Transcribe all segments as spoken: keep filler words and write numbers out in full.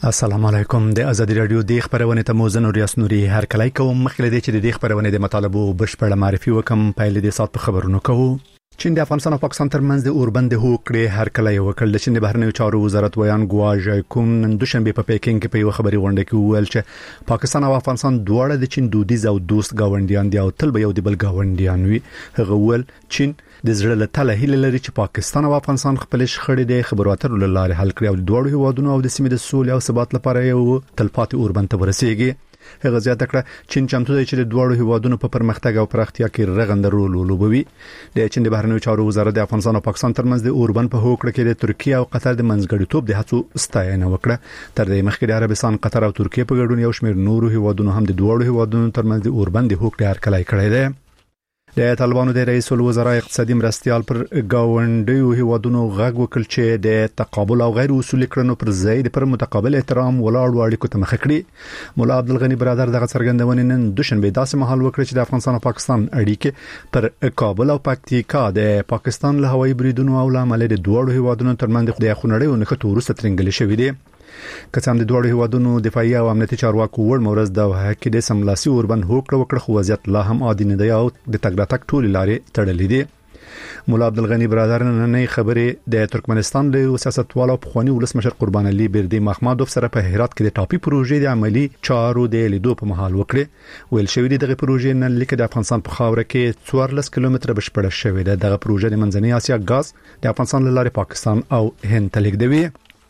السلام علیکم. د ازادي رادیو د خبرونه ته موزن ریاست نوري هر کله کوم مخکې د چې د خبرونه د مطالبه بشپړه معرفي وکم پایله د سات په خبرونو کوو. چین د افغانستان او پاکستان ترمنځ د اوربند هوکړې هر کله یو کړل چې د بهرنیو چارو وزارت ویان ګواژ کوم نن دوشنبه په پیکینګ کې په یو خبري غونډه کې ویل چې پاکستان او افغانستان دواړه د چین دودیز او دوست گاونډیان دي او تل به یو د بل گاونډیان وي. هغه ول چین د زړه له تله هیله لري چې پاکستان او افغانستان خپل شخړې د خبرو اترو لاره حل کړي او د دوه هیوادونو او د سیمې د سولې او ثبات لپاره یو تلپاتې اوربند ته ورسیږي. هغه زیاته کړه چین چمتو دی چې د دوه هیوادونو په پرمختګ او پراختیا کې رغنده رول ولوبوي. د چین د بهرنیو چارو وزارت د افغانستان او پاکستان ترمنځ د اوربند په هوکړه کې د ترکیه او قطر د منځګړیتوب د هڅو ستاینه وکړه. تر دې مخکې د عربستان، قطر او ترکیه په ګډون یو شمېر نورو هیوادونو هم د دوه هیوادونو ترمنځ د اوربند د هوکړې هرکلی کړی دی. د طالبانو د رئیس الوزرا اقتصادي مرستيال پر گاونډیو هیوادونو غږ وکړ چې د تقابل او غیر اصولي کړنو پر ځای د پر متقابل احترام ولاړ اړیکو ته مخه کړي. مولا عبدالغنی برادر دغه څرګندونه نن دوشنبه داسې مهال وکړ چې د افغانستان او پاکستان اړیکې پر کابل او پکتیکا د پاکستان له هوایي بریدونو او لامل د دوه هیوادونو ترمنځ د خونړیو نښتو وروسته ترنګل شوې دي. کڅام د دوه هیوادونو دفاعي او امنیتي چارواکو ور مورز د هکې د سملاسي اوربند هوکړه وکړه خو وضعیت لا هم عادي نه دی او د تګراتک ټولې لارې تړلې دي. مولا عبدالغنی برادر نن خبرې د ترکمنستان له سیاستوالو په خواني ولسمشر قربان علي بردي محمدوف سره په هرات کې د ټاپي پروژې د عملی چارو د لیدو په محل وکړي. ویل شوې د دغه پروژې نن لیک د افغانستان په خاوره کې څوارلس کیلومتره بشپړه شوې ده. دغه پروژه د منځنۍ اسیا غاز د افغانستان لاره پاکستان او هند ته لیږدوي.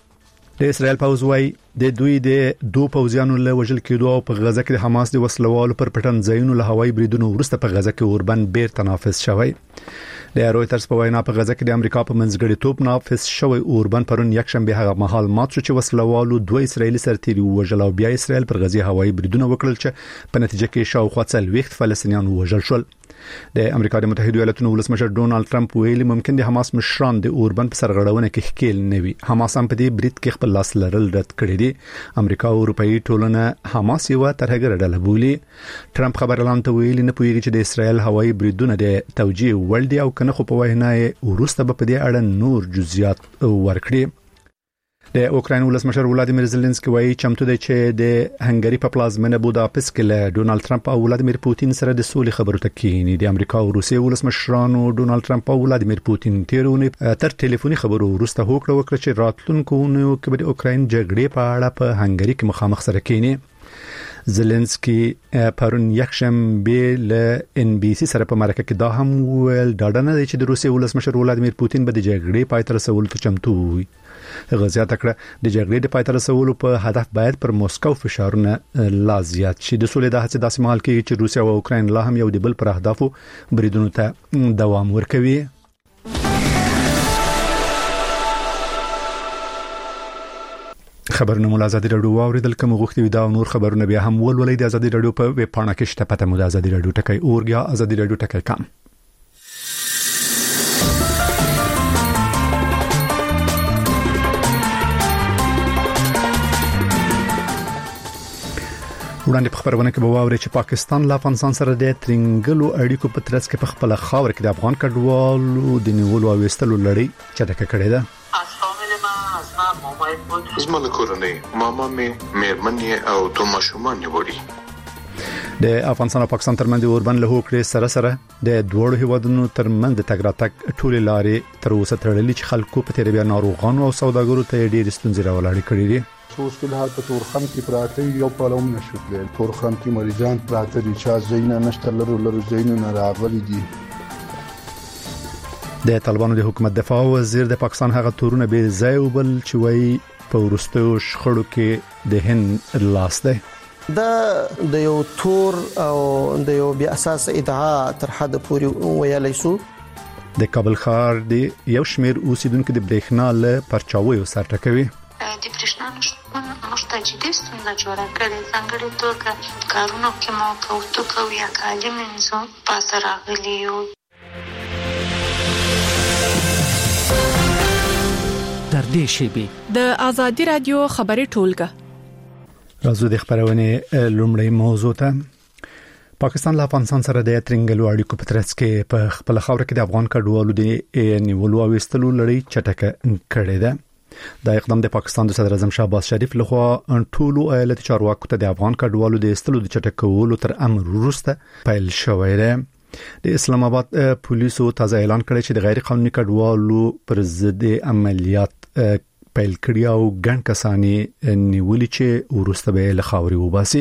د اسرائیل پوځ وايي د دوی د دوه پوځیانو له وژل کېدو او په غزه کې د حماس د وسلوالو پر پټن ځایونو له هوایي بریدونو وروسته په غزه کې اوربند بیر تنافس شوی. د رويټرز په وینا په غزه کې د امریکا په منځګړیتوب نافذ شوی اوربند پرون یک شنبه هغه مهال مات شو چې وسلوالو دوه اسرایلی سرتیري وژل او بیا اسرائیل پر غزه هوایي بریدونه وکړل چې په نتیجه کې شاوخوا څلوېښت فلسطینیان وژل شول. د امریکا د متحده ایالاتونو ولسمشر ډونالد ټرمپ ویلي ممکن د حماس مشران د اوربند په سرغړونه کې ښکیل نه وي. حماس هم په دې برید کې خپل لاس لرل رد کړی دی. امریکا او اروپאי ټولنه حماس یو ترهګر ډله بولي. ټرمپ خبرلان ته ویلي نه پوهیږي چې د اسرائیل هوایي بریدونه د توجیه ول دي او کنه خو په وینا یې ورسته په دې اړه نور جزئیات ورکړي. د اوکراین ولسمشر ولادیمیر زيلنسکي وایي چمتو دی چې د هنګري په پلازمینه بوداپست کې له ډونالد ټرمپ او ولادیمیر پوتین سره د سولې خبرو ته کېني. د امریکا او روسیې ولسمشرانو ډونالد ټرمپ او ولادیمیر پوتین تیرونه تر ټلیفوني خبرو وروسته هوکړه وکړه چې راتلونکو نو کې د اوکراین جګړې په اړه په هنګري کې مخامخ سره کېني. زيلنسکي پرون یکشنبه له ان بي سي سره په مرکه کې دا هم ویل ډاډه نه دی چې د روسیې ولسمشر ولادیمیر پوتین به د جګړې پای ته رسولو ته چمتو وي. هغه زیاته کړه د جګړې د پای ته رسولو په هدف باید پر موسکو فشارونه لا زیات شي. د سولې د هڅې داسې مهال کې چې روسیا او اوکراین لا هم یو د بل پر اهدافو بریدونو ته دوام ورکوي. خبرونه مول ازادي رادیو اوریدل کوم غوښتي وي دا نور خبرونه بیا هم ولولې د ازادي رادیو په ویب پاڼه کې شته. پته مو د ازادي رادیو ټکی اورګیا ازادي رادیو ټکی کام. وړاندې په خبرونه کې به واوري چې پاکستان له افغانستان سره د ترنګلو اړیکو په ترڅ کې په خپل خاور کې د افغان کډوالو د نیولو او وستلو لړۍ چټکه کړې ده. زموږ کورنۍ ماما مې مېرمنې او دوه ماشومان وړي. د افغانستان او پاکستان ترمنځ اوربند له هوکړې سره سره د دوه هیوادونو ترمنځ د تګراتک ټولې لارې تر اوسه تړلې چې خلکو په تیرې بیا ناروغانو او سوداګرو ته ډېر ستونزې راولاړې کړې دي. اوس په حال په تورخم کې پراته یو پلوم نشوتل تورخم کې مریضان پراته دي چې زینه نشته لرو لرو زینه نه راغلي دي. د طالبانو د حکومت دفاع وزیر د پاکستان هغه تورونه به ځای وبل چې وایي په ورستو شخړو کې د هند لاس دی. دا د یو تور او د یو بیا اساس ادعا تر حد پورې ویلای شو. د کابل ښار د یو شمېر اوسیدونکو د برېښنا له پرچاویو سر ټکوي. د برېښنا نشتون موږ ته جدي ستونزه جوړه کړې. ځانګړې توګه کارونو کې مو کوتو کوي یا کالي منځو پاسه راغلي یو. در دې شیبه د ازادي رادیو خبري ټولګه راځو د خبرونه لومړی موضوع ته. پاکستان له افغانستان سره د ترنګلو اړیکو په ترڅ کې په خپل خاور کې د افغان کډوالو د نیولو او وستلو لړۍ چټکه کړې ده. دا اقدام د پاکستان د صدر اعظم شهباز شریف لخوا ټولو ایالتي چارواکو ته د افغان کډوالو د استلو د چټکولو تر امر وروسته پیل شوی دی. د اسلام آباد پولیسو تازه اعلان کړی چې د غیر قانوني کډوالو پر ضد عملیات پیل کړی او ګڼ کسانی نیولي چې ورسته به له خاوري وباسي.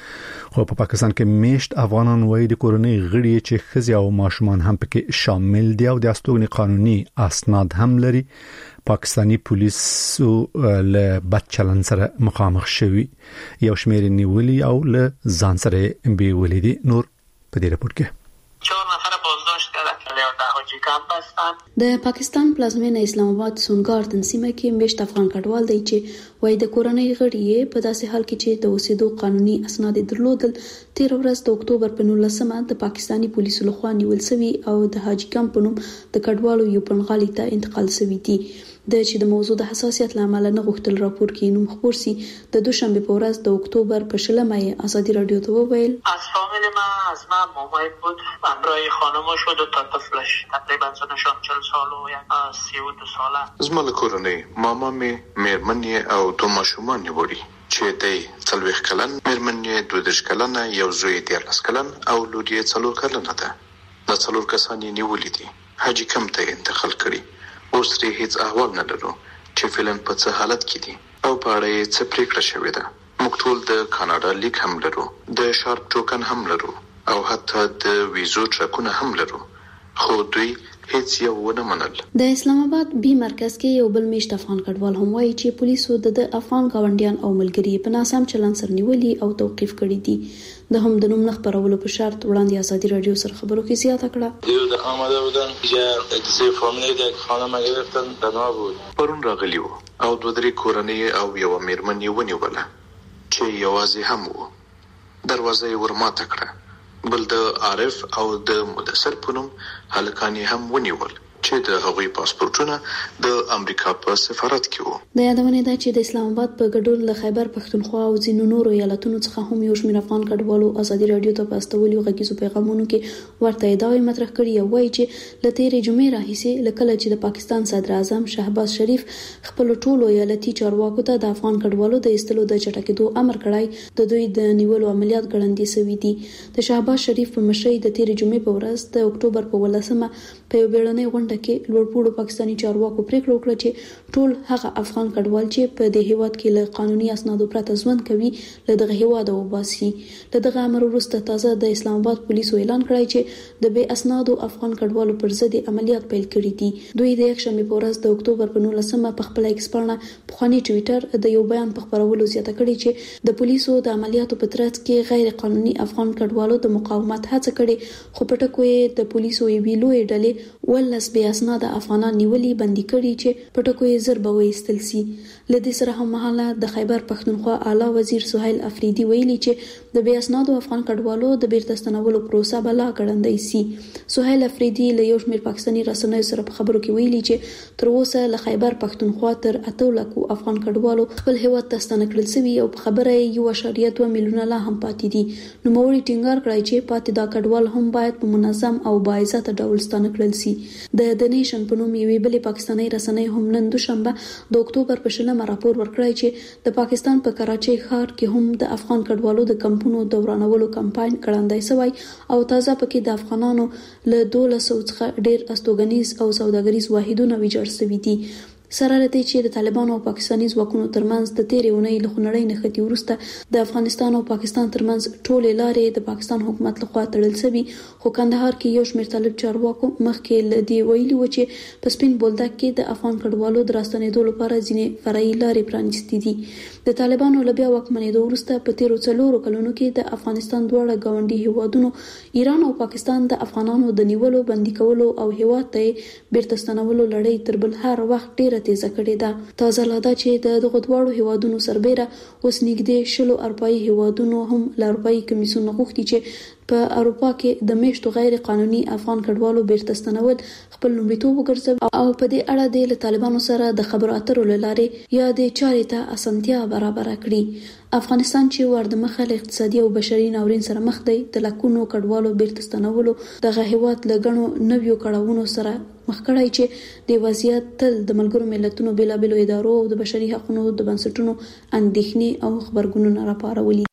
خو په پاکستان کې میشت افغانان وایي د کورنۍ غړي چې خزي او ماشومان هم پکې شامل دي او د استوګنې قانوني اسناد هم لري پاکستانی پولیسو له بد چلن سره مخامخ شوي. یو شمېر نیولي او له ځان سره بیولي دي. نور په دې رپورت کې چهار نفر بازداشت کردن له دهاجی کمپ هستند. د پاکستان پلازمینه اسلام آباد سونګار تنظیم کې میشت افغان کډوال دی چې وایي د کورنۍ غړي په داسې حال کې چې د اوسېدو قانوني اسناد درلودل تیر ورځ د اکتوبر په نولسمه د پاکستانی پولیسو لخوا نیول شوی او د حاجی کمپ په نوم د کډوالو یو پنغالي ته انتقال شوی دي. د چې د موضوع د حساسیت لامل نه غوښتل راپور کې نوم خبر سي د دوشنبه په ورځ د اکتوبر په شلمه یې ازادي رادیو ته وویل از فامیل من از من مامای بود همراه خانم شد و تا طفلش تقریبا سنشان چهل سال و یک سی و دو ساله زما له کورنۍ ماما مې میرمن او دو ماشومان وړي چې د څلوېښت کلن میرمن یې دوه دېرش کلنه یو زوی دیارلس کلن او لور یې څلور کلنه ده. دا څلور کسان یې نیولي دي حاجی کمپ ته انتقال کړي. اوس لري هیڅ احوال نه لرو چې فعلا په څه حالت کې دي او په اړه یې څه پریکړه شوې ده. موږ ټول د کاناډا لیک هم لرو، د شارپ ټوکن هم لرو او حتی د ویزو ټرکونه هم لرو، خو دوی هیڅ یو ونه منل. د اسلام آباد بي مرکز کې یو بل میشت افغان کډوال هم وایي چې پولیسو د افغان گاونډیان او ملګری په ناسم چلن سره نیولي او توقيف کړي دي. د هم د نوم نه خبرولو په شرط وړاندې ازادي رادیو سره خبرو کې زیاته کړه. دیو د آماده بودن چې د سې فامیل د خانم گرفتن تنها بود. پرون راغلی وو او دوه درې کورنۍ او یو میرمن یې ونیوله چې یوازې هم وو. دروازه یې ورماته کړه. بل د عارف او د مدثر په نوم هلکان هم ونیول چې د هغوی پاسپورتونه د امریکا په سفارت کې وو. د یادونه ده چې د اسلام آباد په ګډون له خیبر پښتونخوا او ځینو نورو ایالتونو څخه هم یو شمېر افغان کډوالو ازادي رادیو ته پاستولي غږیزو پیغامونو کې ورته ادعای مطرح کړي او وایي چې له تیرې جمعې راهیسې لکه چې د پاکستان صدر اعظم شهباز شریف خپل ټولو ایالتي چارواکو ته د افغان کډوالو د ایستلو د چټکېدو امر کړی د دوی د نیولو عملیات ګړندې شوي دي. د شهباز شریف په مشرۍ د تیرې جمعې په ورځ د اکتوبر په ولسمه په یو بیړنۍ غونډه کې لوړپوړو پاکستانی چارواکو پریکړه وکړه چې ټول هغه افغان کډوال چې په دې هیواد کې له قانوني اسنادو پرته ژوند کوي له دغه هیواد وباسي. له دغه امر وروسته تازه د اسلام آباد پولیسو اعلان کړی چې د بې اسنادو افغان کډوالو پر ضد عملیات پیل کړي دي. دوی د یک شنبه په ورځ د اکتوبر په نولسمه په خپل ایکس پاڼه پخوانی ټوئیټر د یو بیان په خبرولو زیاته کړي چې د پولیسو د عملیاتو په ترڅ کې غیر قانوني افغان کډوالو د مقاومت هڅه کړې خو په ټکو یې د پولیسو یوې لویې ډلې ولس بې اسناد افغانان نیولي بندي کړي چې په ټکو یې زر به وایستل سي. له دې سره هم مهاله د خیبر پښتونخوا اعلی وزیر سهیل افریدي ویلي چې د بې اسنادو افغان کډوالو د بیرته ستنولو پروسه به لا ګړندۍ سي. سهیل افریدي له یو شمېر پاکستاني رسنیو سره په خبرو کې ویلي چې تر اوسه له خیبر پښتونخوا تر اته لکو افغان کډوالو خپل هیواد ته ستنه کړل شوي او په خبره یې یو اعشاریه دوه میلیونه لا هم پاتې دي. نوموړي ټینګار کړی چې پاتې دا کډوال هم باید په منظم او باعزته ډول ستنه کړل شي. د د نیشن په نوم یوې بلې پاکستاني رسنۍ هم نن دوشنبه د اکتوبر په شلمه راپور ورکړی چې د پاکستان په کراچۍ ښار کې هم د افغان کډوالو د کمپونو دورانولو کمپاین ګړندی شوی او تازه پکې د افغانانو له دولس سوه څخه ډیر استوګنیز او سوداګریز واحدونه ویجاړ شوي دي. سره لته چې د طالبانو او پاکستاني ځواکونو ترمنځ د تیرې اونۍ له خنړۍ نښتې وروسته د افغانستان او پاکستان ترمنځ ټولې لارې د پاکستان حکومت لخوا تړل شوي خو کندهار کې یو شمېر طالب چارواکو مخکې له دې ویلي و چې په سپین بولدک کې د افغان کډوالو د راستنېدو لپاره ځینې فرعي لارې پرانیستې دي. د طالبانو له بیا واکمنېدو وروسته په تیرو څلورو کلونو کې د افغانستان دواړه ګاونډي هیوادونو ایران او پاکستان د افغانانو د نیولو بندي کولو او هیواد ته بیرته ستنولو لړۍ تر بل هر وخت ډېره تیزه کړې ده. تازه لا ده چې د دغو دواړو هیوادونو سربیره اوس نږدې شلو اروپایي هیوادونو هم له اروپایي کمیسیون غوښتي چې په اروپا کې د میشتو غیر قانوني افغان کډوالو بیرته ستنول خپل لومړیتوب وګرځوي او په دې اړه د طالبانو سره د خبرو اترو لارې یا د چارې ته اسانتیا برابر کړي. افغانستان چې ورده مخه له اقتصادي او بشري ناورین سره مخ دی، د لکونو کډوالو بیرته ستنولو د هیواد لګڼو نویو کړهونو سره مخ کړای چې د وضعیت تل د ملګرو ملتونو بیلابېلو ادارو او د بشري حقوقو د بنسټونو اندېښنې او خبرګونونه راپارولي.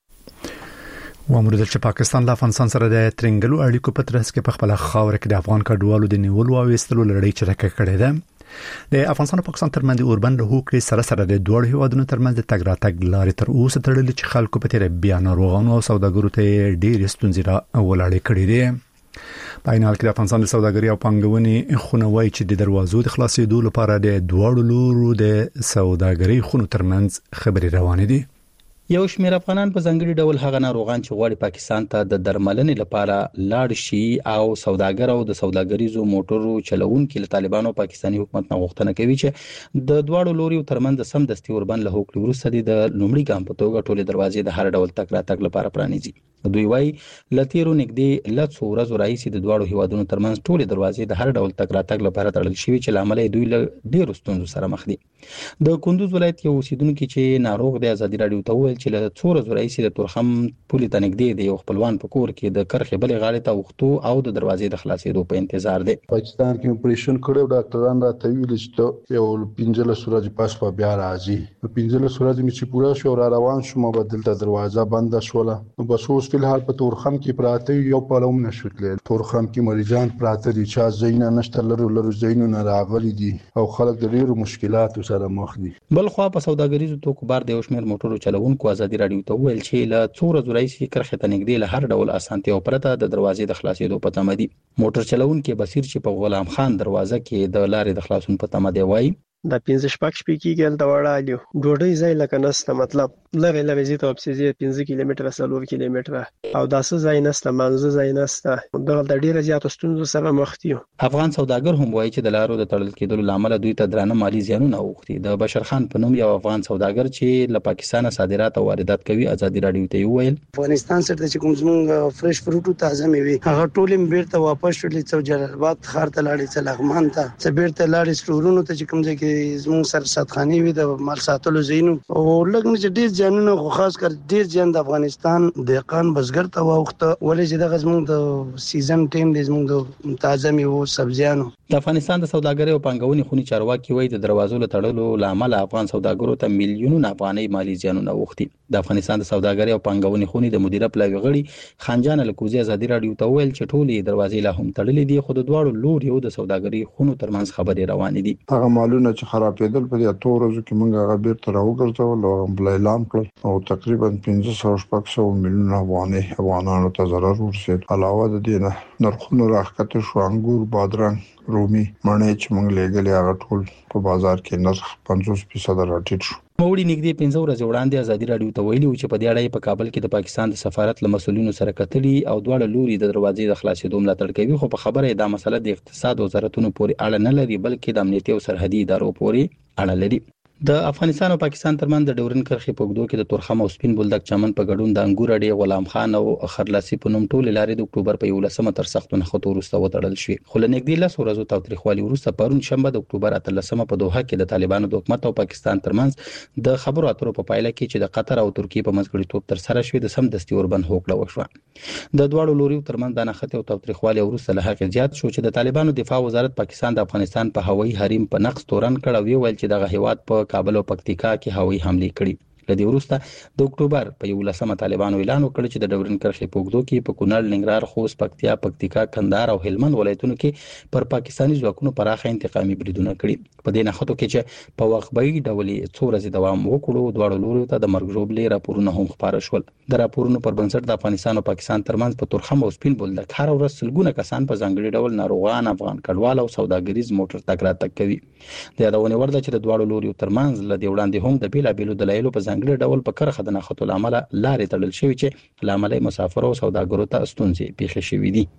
وامر چې پاکستان له افغانستان سره د ترنګلو اړیکو په ترڅ کې په خپل خاور کې د افغان کډوالو د نیولو او ایستلو لړۍ چرکه کړې ده. د افغانستان او پاکستان ترمنځ اوربند له هوکړې سره سره د دوه هیوادونو ترمنځ د تګ راتګ لارې تر اوسه تړلې چې خلکو په تیر بیا ناروغانو او سوداګرو ته ډېر ستونزې را ولاړې کړې دي. په عین حال کې د افغانستان د سوداګرۍ او پانګونې خونه وایي چې د دروازو د خلاصېدو لپاره د دوه لورو د سوداګرۍ خونو ترمنځ خبرې روانې دي. یو شمېر افغانان په ځانګړي ډول هغه ناروغان چې غواړي پاکستان ته د درملنې لپاره لاړ شي او سوداګر او د سوداګریزو موټرو چلوونکو له طالبانو پاکستاني حکومت نه غوښتنه کوي چې د دوه لوري ترمنځ سم دستي وربند له هوکړې وروسته د لومړي ګام په توګه ټولې دروازې د هر ډول تک راتګ لپاره پرانیزي. دوی وايي لتیرو نږدې لڅ ورځې راځي د دوه هیوادونو ترمنځ ټولې دروازې د هر ډول تک راتګ لپاره تړل شوی چې لامل دوی له ډېرو ستونزو سره مخ دي. د کندوز ولایت یو اوسیدونکو چې ناروغ د ازادي رادیو ته ویل چې له څو ورځې راځي د تورخم پولې ته نږدې دی یو خپلوان په کور کې د کرخې بلې غاړې ته وختو او د دروازې د خلاصېدو په انتظار دی. پاکستان کې اپریشن کړو ډاکټران راته ویل چې یو پنځله سورج پاس په بیا راځي. په پنځله سورج می چې پورا شو را روان شوم بدل ته دروازه بند شوله. نو بس اوس فلحال په تورخم کې پراته یو پالوم نشوتل. تورخم کې مریضان پراته دي چې زینه نشته لرو لرو زینونه راغلي دي او خلک د ډیرو مشکلاتو سره مخ دي. بل خو په سوداګریزو توکو بار د یو شمېر موټرو چلوونکو ازادي رادیو ته ویل چې له څو ورځې راځي کرخې ته نږدې له هر ډول اسانتیا پرته د دروازې د خلاصېدو په تمه دي. موټر چلوونکي بصیر چې په غلام خان دروازه کې د لارې د خلاصون په تمه دی وایي د پنځه شپږ شپې کېږي د وړالیو ډوډۍ ځای لکه نسته مطلب لغه لغه زی ته اپسیزي پنځه کیلومتره سلور کیلومتره او داسه ځای نسته منځ ځای نسته دغه د ډیره زیات ستونزو سره مخ دي. افغان سوداګر هم وایي چې د لارو د تړل کېدلو لامل دوی ته درانه مالی زیانونه اوښتي. د بشر خان په نوم یو افغان سوداګر چې له پاکستان صادرات او واردات کوي ازادي رادیو ته ویل افغانستان سره چې کوم زمونږ فرش فروټو تازه میوي هغه ټول بیرته واپس شولې څو جلال آباد خار ته لاړې څه لغمان ته څه بیرته لاړې سټورونو ته چې کوم ځای کې زمونږ سره ساتخاني وي د مال ساتلو زینو او لګنه چې ډیر ځانونه خو خاص کر ډیر ځان د افغانستان دهقان بزګر ته واوخته ولې چې د غزمون د سیزن ټیم د زمون د تازه میوه سبزیانو. د افغانستان د سوداګرۍ او پانګونې خونی چارواکي وایي د دروازو له تړلو لامل افغان سوداګرو ته میلیونونه افغاني مالی زیانونه اوښتي. د افغانستان د سوداګرۍ او پانګونې خونی د مدیره پلاوی غړي خانجان الکوزی ازادي رادیو ته ویل چې ټولې دروازې لا هم تړلې دي خو د دواړو لوري د سوداګرۍ خونو ترمنځ خبرې روانې دي. هغه مالونه چې خرابېدل په دې اتو ورځو کې موږ هغه بیرته راوګرځول او بل اعلان کړ او تقریبا پنځه سوه شپږ سوه میلیونه افغاني افغانانو ته ضرر ورسېد. علاوه د دې نه نرخونه راښکته شو. انګور، بادرنګ، رومي، مڼې چې موږ لېږلې هغه ټول په بازار کې نرخ پنځوس فیصد راټیټ شو. موړي نږدې پنځه ورځې وړاندې ازادي رادیو ته ویلي چې په دې اړه په کابل کې د پاکستان د سفارت له مسولینو سره کتلي او دواړه لوري د دروازې د خلاصېدو ملاتړ کوي خو په خبره دا مسله د اقتصاد وزارتونو پورې اړه نه لري بلکې د امنیتي او سرحدي ادارو پورې اړه لري. د افغانستان او پاکستان ترمنځ د ډورن کرخې په اوږدو کې د تورخم او سپین بولدک چمن په ګډون د انګور اډې غلام خان او خرلاسي په نوم ټول لارې د اکتوبر په یولسمه تر سختو نښتو وروسته وتړل شوې. خو له نږدې لس ورځو تاوتریخوالي وروسته پرون شنبه د اکتوبر اتلسمه په دوحه کې د طالبانو د حکومت او پاکستان ترمنځ د خبرو اترو په پایله کې چې د قطر او ترکیې په منځګړیتوب تر سره شوې د سم دستي وربند هوکړه وشوه. د دواړو لوري ترمنځ د نښتې او تاوتریخوالي وروسته له هغې زیات شو چې د طالبانو دفاع وزارت پاکستان د افغانستان په هوایي حریم په نقض تورن کړ او ویل چې دغه هیواد په کابل او پکتیکا کې هوایي حملې کړي. لدې وروسته د اکتوبر په یولسمه طالبانو اعلان وکړ چې د ډورن کرښې په اوږدو کې په کونړ، ننګرهار، خوست، پکتیا، پکتیکا، کندهار او هلمند ولایتونو کې پر پاکستاني ځواکونو پراخه انتقامي بریدونه کړي. په دې نښتو کې چې په وقفه‌يي ډول څو ورځې دوام وکړو دواړو لورو ته د مرګ ژوبلې راپورونه هم خپاره شول. د راپورونو پر بنسټ د افغانستان او پاکستان ترمنځ په تورخم او سپین بولدک هر ورځ سلګونه کسان په ځانګړي ډول ناروغان، افغان کډوال او سوداګریز موټر تګ راتګ کوي. د یادونې وړ ده چې د دواړو لورو ترمنځ له دې وړاندې هم د بیلابېلو دلایلو په ځانګړي ډول په کرخه د نښتو له امله لارې تړل شوې چې له امله مسافرو او سوداګرو ته ستونزې پیښې شوې دي.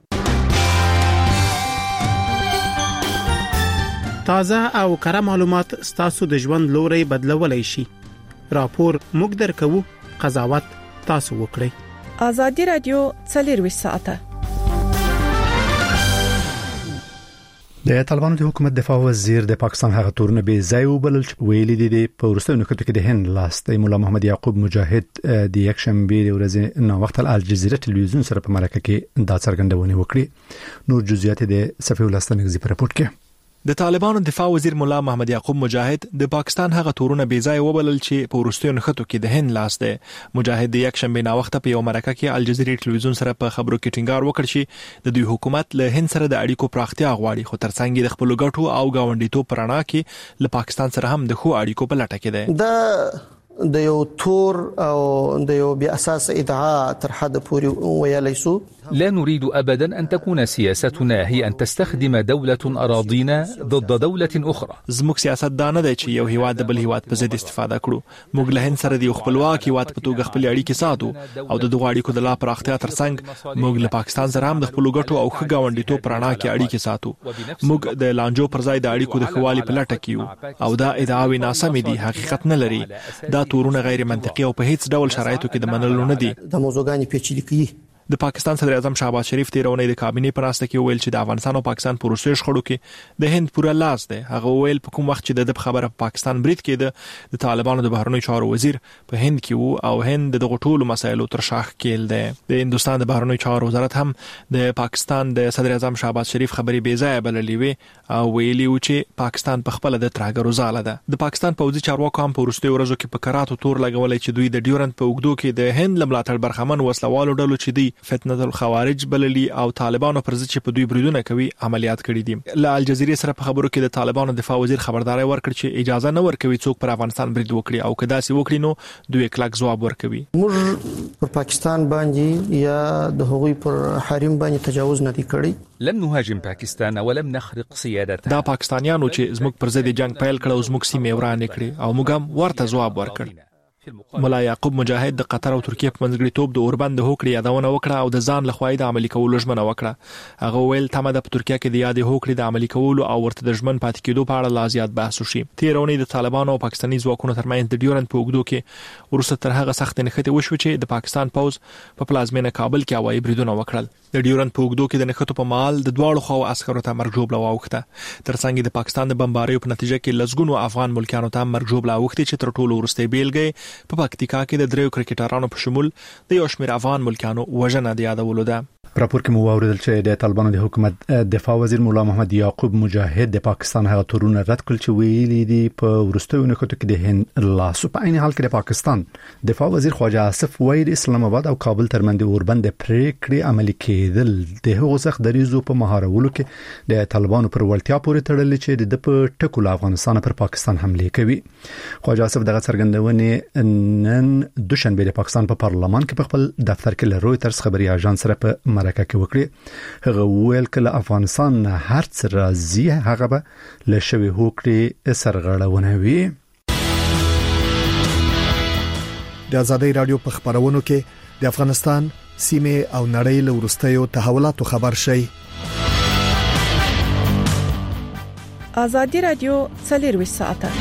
تازه او کره معلومات ستاسو د ژوند لوري بدلولای شي. راپور موږ درکوو، قضاوت تاسو وکړئ. ازادي رادیو څلور ساعته د طالبانو د حکومت دفاع وزیر د پاکستان هغه تورونه به ځای وبلل چې ویلي دي د پورستو نکته کې د هند لاستي مولا محمد یعقوب مجاهد د یک شنبه د ورځې نو وخت الجزیره ټلویزیون سره په مرکه کې دا څرګندونه وکړي. نور جزئیات د صفحه ولستانګزي په راپورټ کې. د طالبانو دفاع وزیر مولا محمد یعقوب مجاهد د پاکستان هغه تورونه بې ځای وبلل چې په ورستیو نخټو کې د هند لاس دی. مجاهد د یک شنبه نا وخت په یو مرکه کې الجزیره ټلویزیون سره په خبرو کې ټینګار وکړ چې د دوی حکومت له هند سره د اړیکو پراختیا غواړي، خو ترڅنګ د خپل ګټو او گاونډیتوب پرانا کې له پاکستان سره هم د خو اړیکو په لټه کې دی. دا د یو تور او د یو بیا اساس ادعا تر حد پورې ویلای سو. لا نريد أبدا أن تكون سياستنا هي أن تستخدم دولة أراضينا ضد دولة أخرى. زموږ سیاست دا نه دی چې یو هیواد د بل هیواد په ضد استفاده کړو. موږ له هند سره د خپلواک هیواد په توګه خپل اړیکې ساتو او د دغه اړیکو د لا پراختیا ترڅنګ موږ له پاکستان سره هم د خپل ګټو او ښه گاونډیتوب پرانا کې اړیکې ساتو. موږ د لانجو پر ځای د اړیکو د خوالي په لټه کې او دا ادعاوې ناسمې دي، حقیقت نه لري. دا تورونه غیر منطقي او په هیڅ ډول شرایطو کې د منلو نه دي. د موضوعګانی پیچلې کوي. د پاکستان صدر اعظم شهباز شریف تیرونی د کابینې په ناسته کې ویل چې د افغانستان او پاکستان پروسې شخړو کې د هند پوره لاس دی. هغه ویل په کوم وخت چې د خبره په پاکستان برید کې د طالبانو د بهرنیو چارو وزیر په هند کې وو او هند د ټولو مسایلو تر شاخ کېل دی. د هندستان د بهرنیو چارو وزارت هم د پاکستان د صدر اعظم شهباز شریف خبرې بې ځای بللې وي او ویلي و چې پاکستان په خپل د ترهګرو ځاله ده. د پاکستان پوځي چارواکو هم په وروستیو ورځو کې په کراتو تور لګولې چې دوی د ډیورنت په اوږدو کې د هند لملاتړ برخمن وسلوالو ډلو چې دی فتنه الخوارج بللی او طالبانو پر ضد چې په دوی بریدونه کوي عملیات کړي دي. له الجزیره سره په خبرو کې د طالبانو دفاع وزیر خبرداري ورکړ چې اجازه نه ورکوي څوک پر افغانستان برید وکړي او کدا سي وکړي نو دوی کلک ځواب ورکوي. موږ پر پاکستان باندې یا د هغوی پر حریم باندې تجاوز نه دی کړی. لم نهاجم باکستان ولم نخرق سیادتها. دا پاکستانیانو چې زموږ پر ضد جنگ پیل کړ او زموږ سیمه ورانه کړې او موږ هم ورته ځواب ورکړ. مولا یعقوب مجاهد د قطر او ترکیه په منځګړیتوب د اوربند د هوکړې یادونه وکړه او د ځان له خوا د عملي کولو ژمنه وکړه. هغه ویل تمه د ترکیه کې د یادې هوکړې د عملي کولو او ورته د ژمن پاتې کېدو په اړه لا زیات بحث وشي. تیرونی د طالبانو او پاکستاني ځواکونو ترمنځ د ډیورنت په اوږدو کې ورسته تر هغه سخت نښتې وشو چې د پاکستان پوز په پلازمینه کابل کې هوایي بریدونه وکړل. د ډیورنت په اوږدو کې د نښتو په مال د دواړو خواو عسکرو ته مرګ ژوبله واوښته. ترڅنګ د پاکستان د بمباریو په نتیجه کې لسګونو افغان ملکیانو ته مرګ ژوبله واوښتې چې تر ټولو وروستۍ بیلګه په پکتیکا کې د دریو کرکټرانو په شمول د یو شمېر افغان ملکیانو وژنه د یادولو ده. راپور کې مو واوریدل چې د طالبانو د حکومت دفاع وزیر مولا محمد یعقوب مجاهد د پاکستان هغه تورونه رد کړل چې ویلي دي په ورستیو نکټو کې د هند لاس په عین حال کې د پاکستان دفاع وزیر خواجه آصف وایي اسلام آباد او کابل ترمنځ اوربند پریکړې عملي کېدل د هغو سخت دریزو په مهارولو کې د طالبانو پر ولتیا پورې تړلې چې د په ټکو له افغانستان پر پاکستان حمله کوي. خواجه آصف دغه څرګندونه نن دوشنبه د پاکستان په پارلمان کې په خپل دفتر کې له رويټرز خبري اژانس سره په مرکه کې وکړي. هغه ویل کله افغانستان هر څه راځي هغه به له شوی هوکړې سرغړونه وي. د ازادي رادیو په خبرونو کې د افغانستان سیمه او نړۍ له ورستیو تحولاتو خبر شي. ازادي رادیو څلور ساعته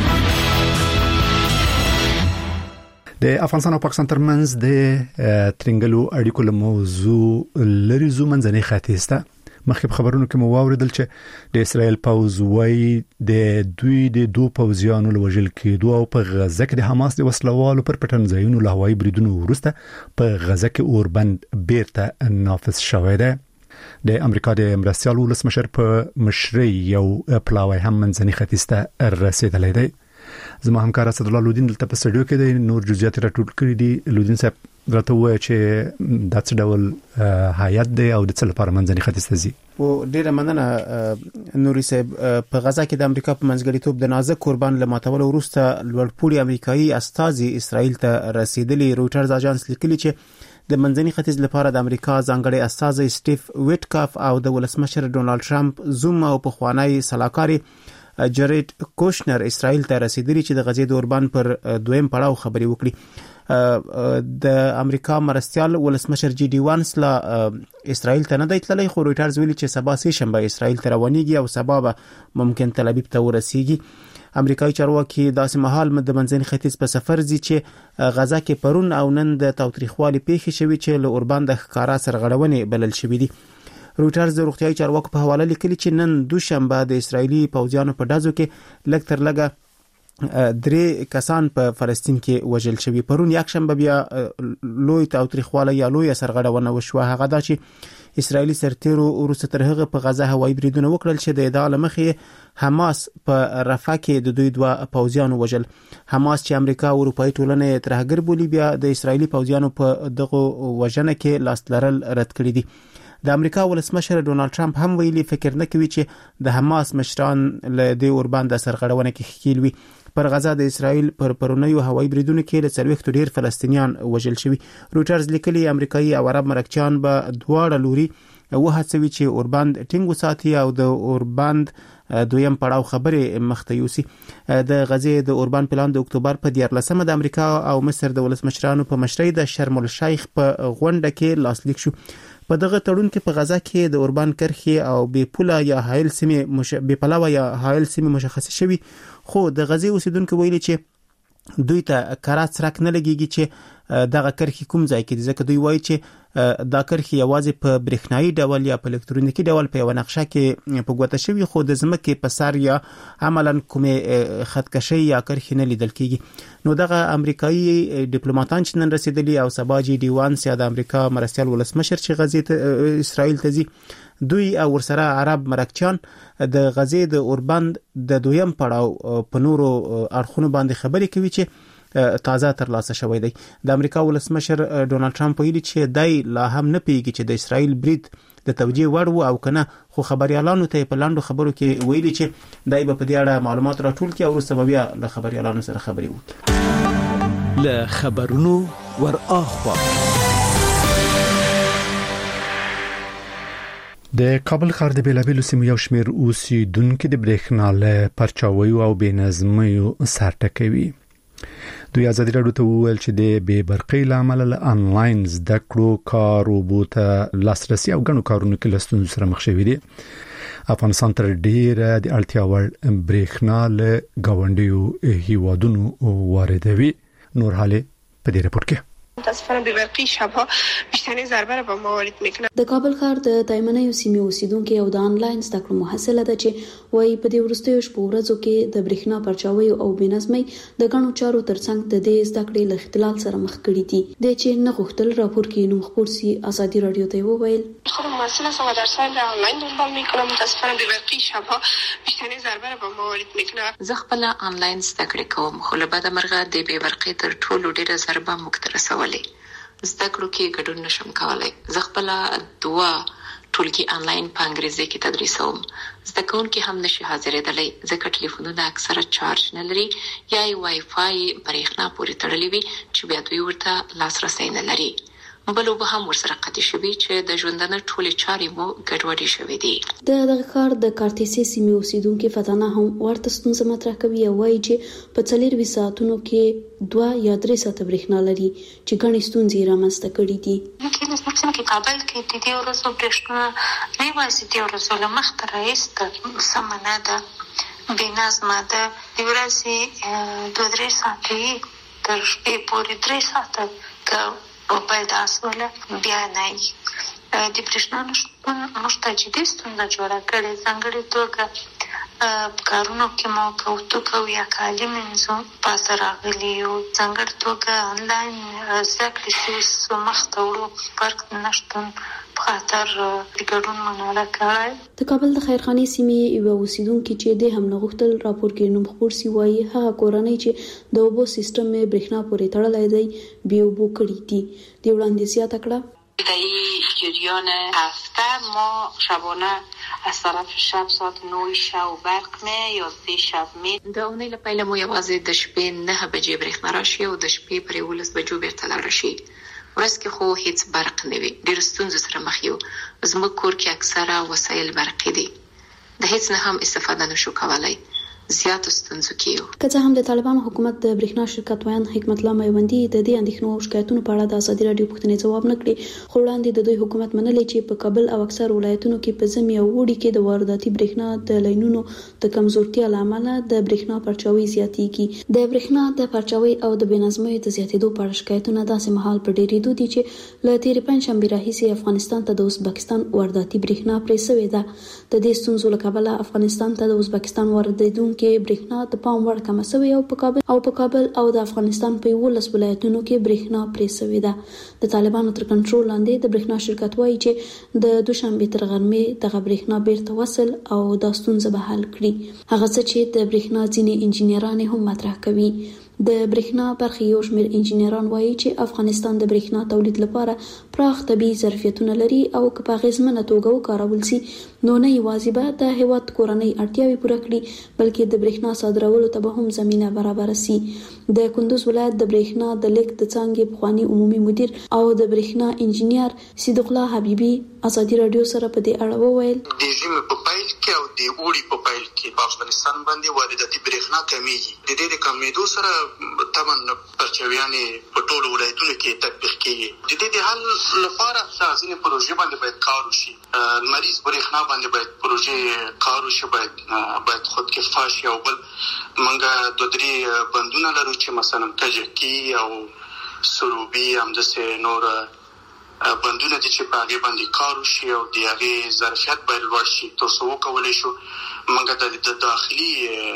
د افغانستان او پاکستان ترمنځ د ترنګلو اړیکو له موضوع لري زو منځنۍ ختیسته. مخکې خبرونو کې مو واوریدل چې د اسرائیل پوز وای د دوی د دوه پوزیانو لوجل کېدو او په غزه کې د حماس د وسلوالو پر پټن ځایونو له هوایي بریدونو ورسته په غزه کې اوربند بیرته نافذ شوی دی. د امریکا د مرستيال ولسمشر په مشرۍ یو پلاوی هم منځنۍ ختیسته رسیدلی دی. زما همکار اسد الله لودین دلته په سټډیو کې د نور جزئیات راټول کړي دي. لودین صاحب راته وایي چې د څه ډول حیات دی او د څه لپاره منځنۍ ختیسته زی. او ډیره مننه نوري صاحب. په غزا کې د امریکا په منځګړیتوب د نازک قربان لماتول وروسته لوړپوړي امریکایي استازي اسرائیل ته رسیدلی. رويټرز اژانس لیکلي چې د منځنۍ ختیځ لپاره د امریکا ځانګړي استازي سټیف ویټکاف او د ولسمشر ډونالد ټرمپ زوم او په خوانی سلاکاري جریډ کوشنر اسرائیل ته رسیدلی چې د غزې د اوربان پر دویم پړاو خبري وکړي. د امریکا مرستيال ولسمشر جی ډي وانس لا اسرائیل ته نه دی تللی، خو رويټرز ویلي چې سبا سه شنبه اسرائیل ته روانيږي او سبا به ممکن تل ابیب ته ورسیږي. امریکایي چارواکي داسې مهال د منځني ختیځ په سفر دي چې غزا کې پرون او نن د تاوتریخوالي پیښې شوي چې له اوربان د ښکارا سرغړونې بلل شوې دي. رويټرز د روغتيایي چارواکو په حواله لیکلي چې نن دوشنبه د اسرایلی پوځیانو په ډزو کې لږ تر لږه درې کسان په فلسطین کې وژل شوي. پرون یک شنبه بیا لوی تاوتریخواله یا لوی سرغړونه وشوه، هغه دا چې اسرایلی سرتیرو وروسته تر هغه په غزا هوایي بریدونه وکړل چې د ادعا لمخې حماس په رفح کې د دوی دوه پوځیانو وژل. حماس چې امریکا او اروپאי ټولنې ترهګر بولي، بیا د اسرایلی پوځیانو په دغه وژنه کې لاس لرل رد کړی دي. د امریکا ولسمشر ډونالد ټرمپ هم ویلي فکر نه کوي چې د حماس مشران له دې اوربان د سرغړونه کې ښکیل وي. پر غزا د اسرائیل پر پرونیو هوایي بریدونو کې له څلوېښتو ډیر فلسطینیان وژل شوي. رويټرز لیکلي امریکایي او عرب مرکچیان به دواړه لوري وهڅوي چې اورباند ټینګ وساتي او د اورباند دویم پړاو خبرې مخته یوسي. د غزې د اوربان پلان د اکتوبر په دیارلسمه د امریکا او مصر د ولسمشرانو په مشرۍ د شرم الشیخ په غونډه کې لاسلیک شو. په دغه تړون کې په غزا کې د اوربان کرښې او بې پوله یا حایل سیمې مش... بې پلاوه یا حایل سیمې مشخص شوي، خو د غزې اوسیدونکو ویلي چې دوی ته کارا څرک نه لګیږي چې دغه کرښې کوم ځای کې دي، ځکه دوی وایي چې دا کرښې یوازې په برېښنایي ډول یا په الکترونیکي ډول په یو نقشه کې په ګوته شوي، خو د ځمکې په سر یا عملاً کومې خطکشۍ یا کرښې نه لیدل کیږي. نو دغه امریکایي ډیپلوماټان چې نن رسیدلي او سبا جی ډي وانس یا د امریکا مرستيال ولسمشر چې غزې ته اسرائیل ته ځي، دوی او ورسره عرب مرکچیان د غزې د اوربند د دویم پړاو په نورو اړخونو باندې خبرې کوي چې تازه تر لاسه شوی دی. د امریکا ولسمشر ډونالد ټرمپ ویلي چې دای لا هم نه پیږي چې د اسرائیل برید د توجیه وړ وو او کنه، خو خبريالانو ته په لاندو خبرو کې ویلي چې دای په دې اړه معلومات راټول کړي او وروسته بیا له خبريالانو سره خبرې وکړي. له خبرونو ور اخوا د کابل ښار د بیلابیلو سیمو یو شمېر اوسیدونکو د برېښنا له پرچاویو او بې نظمیو سر ټکوي. دوی ازادي راډیو ته وویل چې د بې برقۍ له امله له انلاین زده کړو، کار او بوته لاسرسي او ګڼو کارونو کې له ستونزو سره مخ شوي دي. افغانستان تر ډیره د اړتیا وړ برېښنا له ګاونډیو هیوادونو واردوي. نور حاله په دې راپور کې متاسفانه بې برقی شبها بیشترین ضربه را به ما وارد میکنه. د کابل ښار د تایمنیو سیمې اوسیدونکو او د انلاین زده کړو محصله ده چې وایي په دې وروستیو شپو ورځو کې د برېښنا پرچاویو او بې نظمۍ د ګڼو چارو ترڅنګ د دې زده کړې له اختلال سره مخ کړي دي. د چې نه غوښتل راپور کې نوم خپور سي ازادي رادیو ته وویل خب محصله سما در سال آنلاین دنبال میکنم. متاسفانه بې برقی شبها بیشترین ضربه را به ما وارد میکنه. زه خپل آنلاین زده کړې کوم، خو له بده مرغه د بې برقی تر ټولو ډیره ضربه موږ ته رسولې. زده کړو کې ګډون نشم کولای. زه خپل دوه ټولګي آنلاین په انګریزي کې تدریسوم. زده کوونکي هم نشي حاضرېدلی ځکه ټلیفونونه اکثره چارج نه لري یا وای فای برېښنا پورې تړلي وي چې بیا دوی ورته لاسرسی نه لري. بلو به هم ورسره قطع شوي چې د ژوندانه ټولې چارې مو ګډوډې شوې دي. د دغه ښار د کارتیسي سیمې اوسیدونکو فتانه هم ورته ستونزه مطرح کوي او وایي چې په څلېروي ساعتونو کې دوه یا درې ساعته برېښنا لري چې ګڼې ستونزې رامنځته کړي دي. کې نسبت کې کابل کې د دې ورځو برېښنا نه یوازې د ورځو له مخته راایسته سمه نه ده، بې نظمه ده. د ورځې دوه درې ساعته تر شپې پورې درې ساعته که موبایل داس ولا بیا نه وي. د برېښنا نشتون موږ ته جدي ستونزه جوړه کړې. ځانګړې توګه کارونو کې مو کوتو کوو یا کالي مینځو پاسه راغلي یو. ځانګړې توګه انلاین زده کړې چې اوس مخته وړو فرق نشتون په خاطر د ګډون مناله کړی. د کابل د خیرخانې سیمې یوه اوسیدونکې چې د هم نه غوښتل راپور کې نوم خپور سي وایي هغه کورنۍ چې د اوبو سیستم یې برېښنا پورې تړلی دی بې اوبو کړي دي. د وړاندې زیاته کړه در این جریان هفته ما شبانه از طرف شب ساعت نه شب برق می یا سه شب می. د اونۍ له پیله مو یوازې د شپې نه بجې برېښنا راشي او د شپې پر یولس بجو بیرته لاړه شي. ورځ کې خو هیڅ برق نه وي. ډېر ستونزو سره مخ یو. زموږ کور کې اکثره وسایل برقي دي. د هیڅ نه هم استفاده نشو کولای زیات ستونزو کې یو. که څه هم د طالبانو حکومت د برېښنا شرکت وایان حکمت الله میوندي د دې اندېښنو او شکایتونو په اړه د ازادي راډیو پوښتنې ځواب نه کړي، خو وړاندې د دوی حکومت منلي چې په کابل او اکثر ولایتونو کې په ژمي او اوړي کې د وارداتي برېښنا د لاینونو د کمزورتیا له امله د برېښنا پرچاوي زیاتېږي. د برېښنا د پرچاوي او د بېنظمۍ د زیاتېدو په اړه شکایتونه داسې مهال په ډېرېدو دي چې له تېرې پنجشنبې راهیسې افغانستان ته د ازبکستان وارداتي برېښنا پرې شوې ده. د دې ستونزو له کبله افغانستان ته د ازبکستان واردېدونکې برېښنا د پام وړ کمه شوې او په کابل او په کابل او د افغانستان په یولس ولایتونو کې برېښنا پرې شوې ده. د طالبانو تر کنټرول لاندې د برېښنا شرکت وایي چې د دوشنبې تر غرمې دغه برېښنا بیرته وصل او دا ستونزه به حل کړي. هغه څه چې د برېښنا ځینې انجینران هم مطرح کوي. د برېښنا برخې یو شمېر انجینران وایي چې افغانستان د برېښنا تولید لپاره پراخ طبیعي ظرفیتونه لري او که په اغېزمنه توګه وکارول شي نو نه یوازې به د هېواد کورنۍ اړتیاوې پوره کړي بلکې د برېښنا صادرولو ته به هم زمینه برابره شي. د کندوز ولایت د برېښنا د لیک د څانګې پخوانی عمومي مدیر او د برېښنا انجینر صدیق الله حبیبي ازادي راډیو سره په دې اړه وویل د ژمي په پیل کې او د اوړي په پیل کې په افغانستان باندې وارداتي برېښنا کمیږي. د دې د کمیدو سره طبعا پرچاویانې په ټولو ولایتونو کې تطبیق کیږي. د دې د حل لپاره ځینې پروژې باندې باید کار وشي. لمریز برېښنا باندې باید پروژې کار وشي، باید باید خودکفا شي. او بل موږ دوه درې بندونه لرو چې مثلا کجکي او سروبي همداسې نور بندونه دي چې په هغې باندې کار وشي او د هغې ظرفیت باید لوړ شي تر څو وکولی شو موږ د داخلي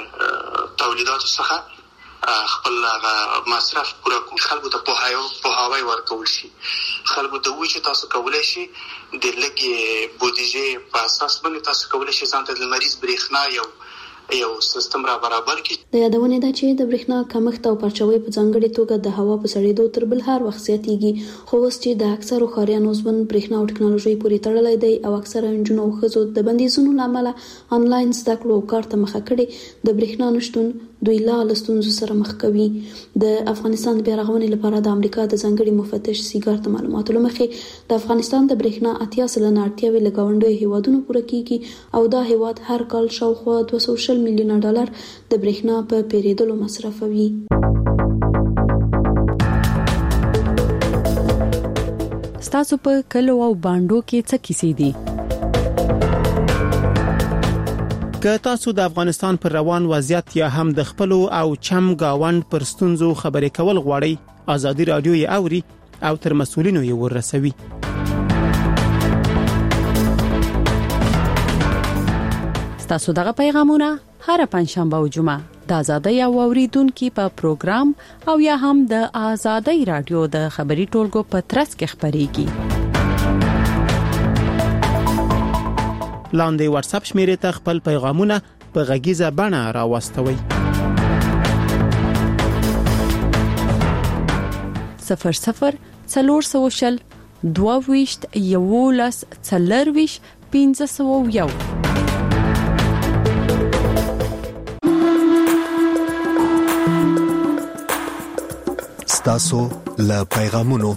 تولیداتو څخه خپل مصرف پوره کړو. خلکو ته پوهاوی ورکول شي، خلکو ته وایي چې تاسو کولی شي د لږې بودیجې په اساس باندې تاسو کولی شي ځان ته د لمریز برېښنا یو یو سیستم را برابر کړي. د یادونې ده چې د برېښنا کمښت او پرچاوي په ځانګړې توګه د هوا په سړېدو تر بل هر وخت زیاتېږي. خو اوس چې د اکثرو ښاریانو ژوند برېښنا او ټکنالوژۍ پورې تړلی دی او اکثره نجونو او ښځو د بندیزونو له امله آنلاین زده کړو او کار ته مخه کړې، د برېښنا نشتون دوی لا له ستونزو سره مخ کوي. د افغانستان د بیا رغونې لپاره د امریکا د ځانګړي مفتش سیګار د معلوماتو له مخې د افغانستان د برېښنا اتیا سلنه اړتیاوې له ګاونډیو هیوادونو پوره کیږي او دا هیواد هر کال شاوخوا دوه سوه شل میلیونه ډالر د برېښنا په پیرودلو مصرفوي. ستاسو په کلو او باندو کې څه کیسې دي؟ که تاسو د افغانستان پر روان وضعیت یا هم د خپل او چم گاوند پر ستونزو خبرې کول غواړئ، ازادي راډیو یې اوري او تر مسؤلینو یې ورسوي. ستاسو دغه پیغامونه هر پنځشنبه او جمعه د ازادي او اوریدونکو په پروګرام او یا هم د ازادي راډیو د خبري ټولګو په ترڅ کې خبريږي. لاندې واتس اپ شمیرې ته خپل پیغامونه په غږیزه بڼه راوستوئ. صفر صفر څلور سوه شل دوه ویشت یولس څلور ویشت پنځه سوه یو. ستاسو له پیغامونو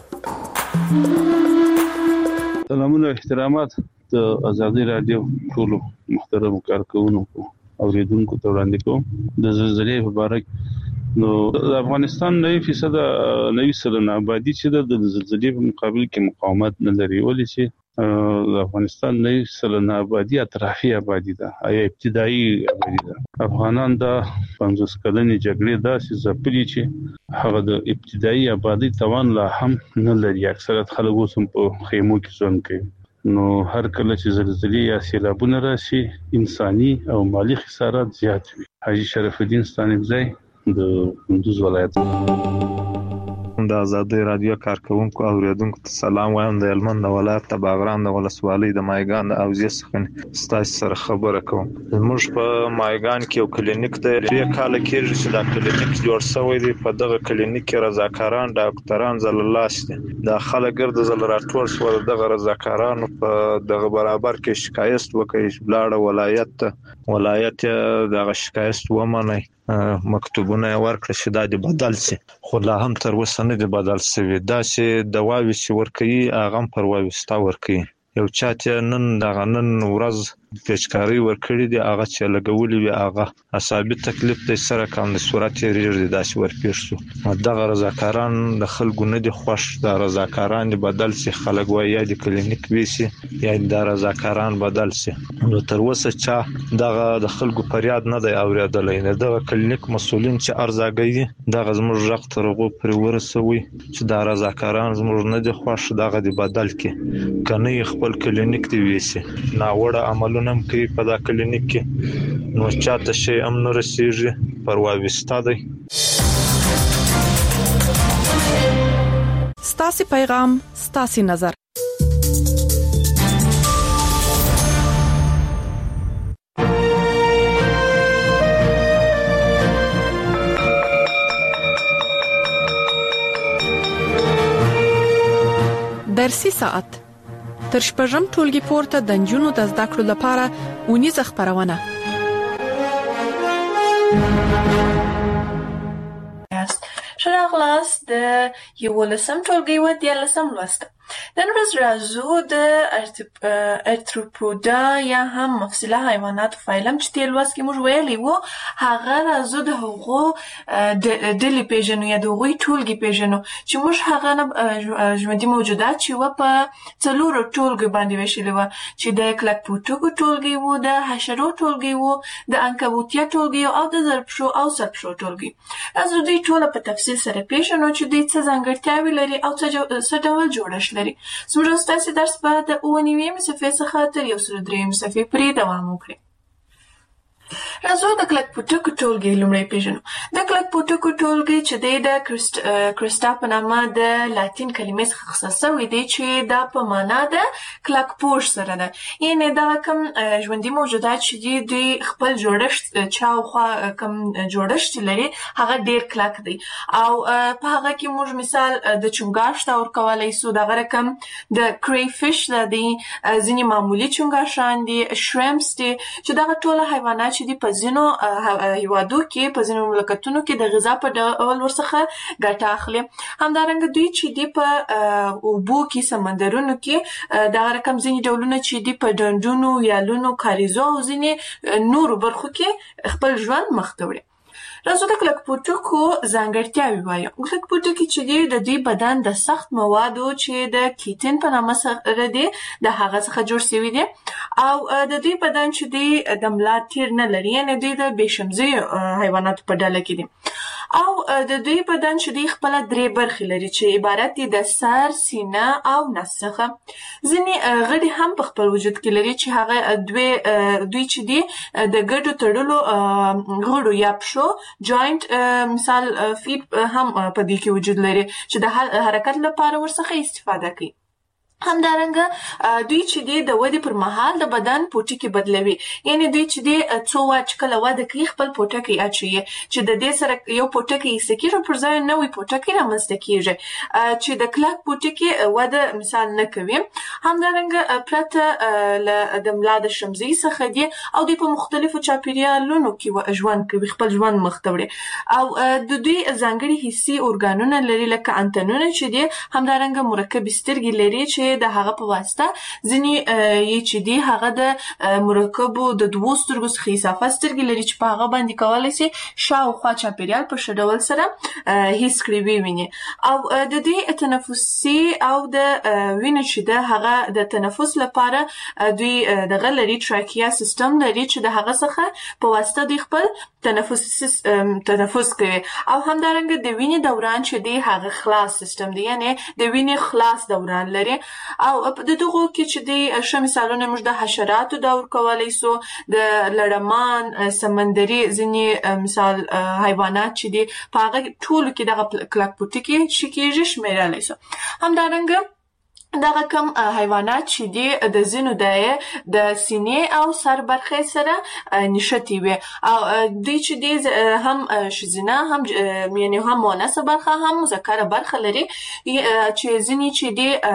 سلامونه احترامات د ازادي راډیو ټول محترم کارکونکو اوریدونکو ته وړاندې کوم. د زلزلې په اړه نو د افغانستان نوي فیصد نوي سلنه آبادی چې د زلزلې په مقابل کې مقاومت نه لري، ولې چې د افغانستان نوي سلنه آبادی اطرافي آبادی ده یا ابتدایي آبادی ده. افغانان د پنځوس کلنې جګړې داسې ځپلي چې هغه د ابتدایي آبادی توان لا هم نه لري. اکثریت خلک اوس هم په خیمو کې ژوند کوي. نو هر کله چې زلزلې یا سیلابونه راشي انساني او مالی خسارات زیات وي. حاجی شرف الدین ستانکزی د کندوز ولایت. د ازادي رادیو کارکونکو او اوریدونکو ته سلام وایم. د هلمند ولایت د باغران د ولسوالۍ د مایګان د اوزې څخه ستاسو سره خبره کوم. موږ په مایګان کې یو کلینیک دی، ډېر کال کېږي چې دا کلینیک جوړ شوی دی. په دغه کلینیک کې رضاکاران ډاکټران زللاس دي. دا خلک ګرد زل راټول شو. دغه رضاکارانو په دغه برابر کې شکایت وکړي، بلاړه ولایت ته ولایت دغه شکایت ومني، مکتوبونه ورکړل چې دا د بدل شي، خو لا هم تر اوسه نه دی بدل شوی. دا چې دواوی چې ورکوي هغه پر وایستا ورکوي. یو چا چې نن دغه نن ورځ پیچکاری ورکړي دي هغه چې لګولې وي هغه ثابت تکلیف د سره کم د صورت ریږي داسې ورپېښ شو. دغه رضاکاران د خلکو نه دي خوښ، د رضاکاران بدل سي خلک وایي یا د کلینیک ویسي یا د رضاکاران بدل سي. نو تر اوسه چې دغه د خلکو فریاد نه دی اوریدلای، نه دغه کلینیک مسولین چې ارزاګي دغه زموږ رغ ترغو پر ورسوي چې د رضاکاران زموږ نه دي خوښ، دغه دی بدل کې کنه خپل کلینیک دی ویسي نا وړه عملونه کوي په دا کلینیک کې، نو چاته شي هم نه رسیږي پروا وستا دی. ستاسو پیغام ستاسو نظر. درسي ساعت تر شپږم ټولګي پورته د نجونو د زده کړو لپاره ونیزه خبرونه. شراغلاس د یولسم ټولګي و دیارلسم لوست. نن ورځ راځو د ارتروپودا یا هم مفصله حیوانات فایلم چې تیر لوست کې موږ ویلي وو، هغه راځو د هغو د ډلې پیژنو یا د هغوی ټولګي پیژنو چې موږ هغه نه ژوندي موجودات چې و په څلورو ټولګي باندې ویشلي وو، چې د کلکپوټکو ټولګي وو، د حشرو ټولګي وو، د عنکبوتیا ټولګي او د زرپشو او سرپشو ټولګي. راځو دوی ټول په تفصیل سره پیژنو چې دوی څه ځانګړتیاوې لري او څه ډول جوړښت لري. زموږ ستاسو درس به د اووه نوي صفحې څخه تر یو سل درې صفحې پورې دوام وکړي. راځو د کلکپوټکو ټولګي لومړی پیژنو. د کلکپوټکو ټولګي چې دی د کرسټا په نامه د لاتین کلمې څخه اخیستل شوی دی چې دا په معنا د کلکپوش سره ده، یعنې دا کوم ژوندي موجودات چې دي دوی خپل جوړښت چاوخوا کوم جوړښت لري هغه ډیر کلک دی او په هغه کې موږ مثال د چونګاښ ته ورکولی سو، دغه رقم د کری فش دی، ځینې معمولي چونګاښان دي، شریمپس دي چې دغه ټوله حیوانات چې دي په ځینو هیوادو کې په ځینو مملکتونو کې د غذا په ډول ورڅخه ګټه اخلي. همدارنګه دوی چې دي په اوبو کې سمندرونو کې دغه رقم ځینې ډولونه چې دي په ډنډونو، ویالونو، کاریزو او ځینې نورو برخو کې خپل ژوند مخ ته وړي. راځو د کلکپوټکو ځانګړتیاوې وایو. کلکپوټکي چې دي د دوی بدن د سخت موادو چې د کیټین په نامه سره دي د هغه څخه جوړ شوي دي او د دوی بدن چې دی د ملا تیر نه لري، یعنې دوی د بېشمزي حیواناتو په ډله کې دي او د دوی بدن چې دی خپله درې برخې لري چې عبارت دي د سر، سینه او نس څخه. ځینې غړي هم په خپل وجود کې لري چې هغه دوی چې دي د ګډو تړلو غړو یا پښو جوینټ مثال فیټ هم په دې کې وجود لري چې د حرکت لپاره ورڅخه استفاده کوي. همدارنګه دوی چې دی د ودې پر مهال د بدن پوټکي بدلوي، یعنې دوی چې دی څو وخت کله وده کوي خپل پوټکی اچوي چې د دې سره یو پوټکی ایسته کېږي پر ځای نوی پوټکی رامنځته کېږي چې د کلک پوټکي وده مثال نه کوي. همدارنګه پرته له د ملا د شمزۍ څخه دی او دوی په مختلفو چاپیریالونو کې ژوند کوي، خپل ژوند مخ ته وړي او د دوی ځانګړي حسي ارګانونه لري لکه انتنونه چې دی، همدارنګه مرکبي سترګې لري چې د هغه په واسطه ځینې یې چې دی هغه د مرکبو د دوو سترګو څخه اضافه سترګې لري چې په هغه باندې کولی سي شاوخوا چاپیریال په ښه ډول سره حس کړي وویني او د دې تنفسي او د وینې چې ده هغه د تنفس لپاره دوی دغه لري ټراکیا سیستم لري چې د هغه څخه په واسطه دوی خپل تنفس تنفس کوي او همدارنګه د وینې دوران چې دی هغه خلاص سیستم دی، یعنې د وینې خلاص دوران لري او د دغو کې چې دی ښه مثالونه موږ د حشراتو دا ورکولی سو، د لړمان، سمندري ځینې مثال حیوانات چې دی په هغه ټولو کې دغه کلکپوټکي چې کېږي شمیرلی سو. همدارنګه دغه کم حیوانات چې دي د ځینو د د سینې او سر برخې سره نښتي وي او دوی چې دي هم ښځینه هم یعنې هم مؤنثه برخه هم مذکره برخه لري چې ځینې چې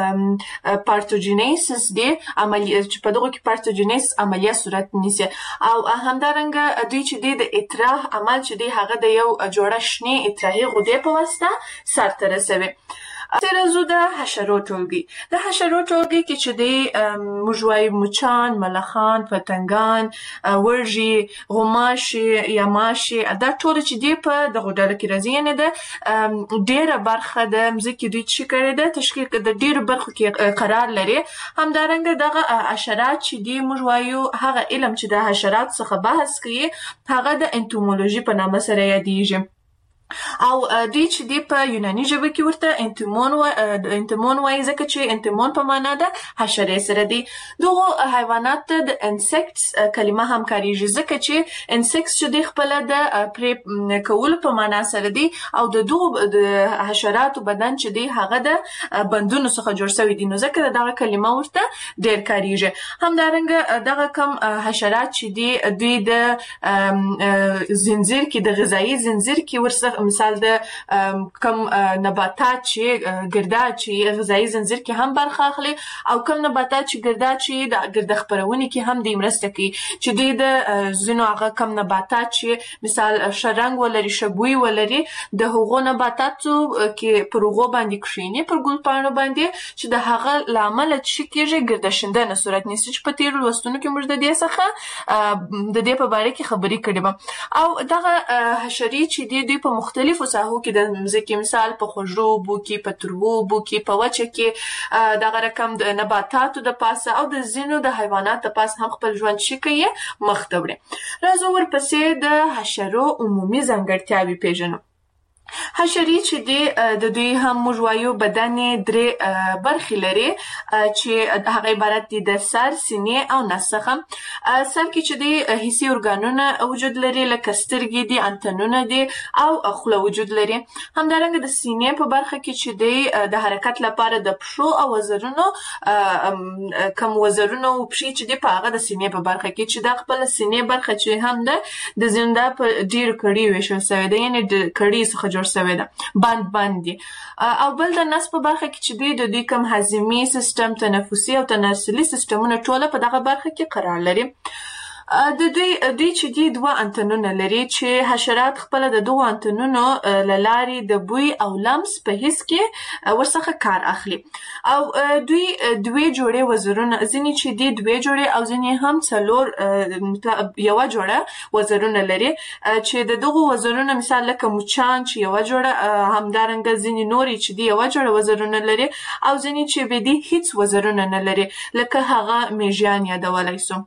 دي پارتوجینیسس دي عملیه چې په دغو کې پارتوجینیسس عملیه صورت نیسي او همدارنګه دوی چې دي د اطراح عمل چې دي هغه د یو جوړه شنې اطراحي غدې په واسطه سرته رسوي. تر زو د حشرو ټولګي د حشرو ټولګي کې چې د موږ وایو مچان، ملخان، پتنګان، ورژي، غوماشي یا ماشي، دا ټول چې دی په دغه ډله کې راځي. یعنې د ډیره برخه د مځکې دوی چې کړې ده تشکیل د ډیرو برخو کې قرار لري. همدارنګه دغه حشرات چې دی موږ وایو هغه علم چې د حشرات څخه بحث کوي هغه د انتومولوژي په نامه سره یادیږي. او دوی چې دی په یوناني ژبه کې ورته انتمون و انتمون وایي ځکه چې انتمون په معنا ده حشرې سره دی. دغه حیوانات ته د انسیکټس کلمه هم کاریږي ځکه چې انسیکټس چې دی خپل د پرې کول په معنا سره دی او د دغه د حشراتو بدن چې دی هغه د بندونو څخه جوړ شوی دی، نو ځکه دغه کلمه ورته ډېر کاریږي. همدارنګه دغه کم حشرات چې دی دوی د زنجیر کې د غذایی زنجیر کې ورسره مثال د کم نباتات چې ګرداد چې غذایی زنجیر کې هم برخه اخلي او کم نباتات چې ګرداد چې د ګرد خپرونې کې هم د مرسته کوي چې دوی د زینو هغه کم نباتات چې مثال شرنګ ولري، شبوي ولري، د هغو نباتاتو کې پر هغو باندې کښیني پر ګل پاڼو باندې چې د هغه لامل چې کېږي ګردشندنه صورت نیسي چې په تیر لوستونو کې موږ د دې څخه د دې په باره کې خبرې کړې وه. او دغه حشرې چې دی دوی په مختلفو ساحو کې د مځکې مثال په خوږو اوبو کې، په تروو اوبو کې، په وچه کې دغه رقم د نباتاتو د پاسه او د ځینو د حیوانات د پاسه هم خپل ژوند چې کوي مخ ته وړي. راځو ورپسې د حشرو عمومي ځانګړتیاوې پیژنو. حشرې چې دی د دوی هم موږ وایو بدن درې برخې لري چې هغه عبارت دي د سر، سینې او نس څخه. سر کې چې دی حسي ارګانونه وجود لري لکه سترګې دي، انتنونه دي او خوله وجود لري. همدارنګه د سینې په برخه کې چې دی د حرکت لپاره د پښو او وزرونو کم وزرونو او پښې چې دی په هغه د سینې په برخه کې چې دا خپل سینې برخه چې هم ده د زنده په ډیر کړي ویشل شوی دی، یعنې د کړي څخه جوړ شوی ده، بند بند دي. او بل د نس په برخه کې چې دی د دوی کم هضمي سیستم، تنفسي او تناسلي سیستمونه ټوله په دغه برخه کې قرار لري. د دوی دوی چې دی دوه انتنونه لري چې حشرات خپل د دوه انتنونو له لارې د بوی او لمس په حس کې ورڅخه کار اخلي. او دوی دوه جوړې وزرونه ځینې چې دی دوه جوړې او ځینې هم څلور یو جوړه وزرونه لري چې د دغه وزرونه مثال لکه مچان چې یو جوړه، همدارنګه ځینې نورې چې دی یو جوړه وزرونه لري او ځینې چې به دی هیڅ وزرونه نه لري لکه هغه میږیان یادولای سو.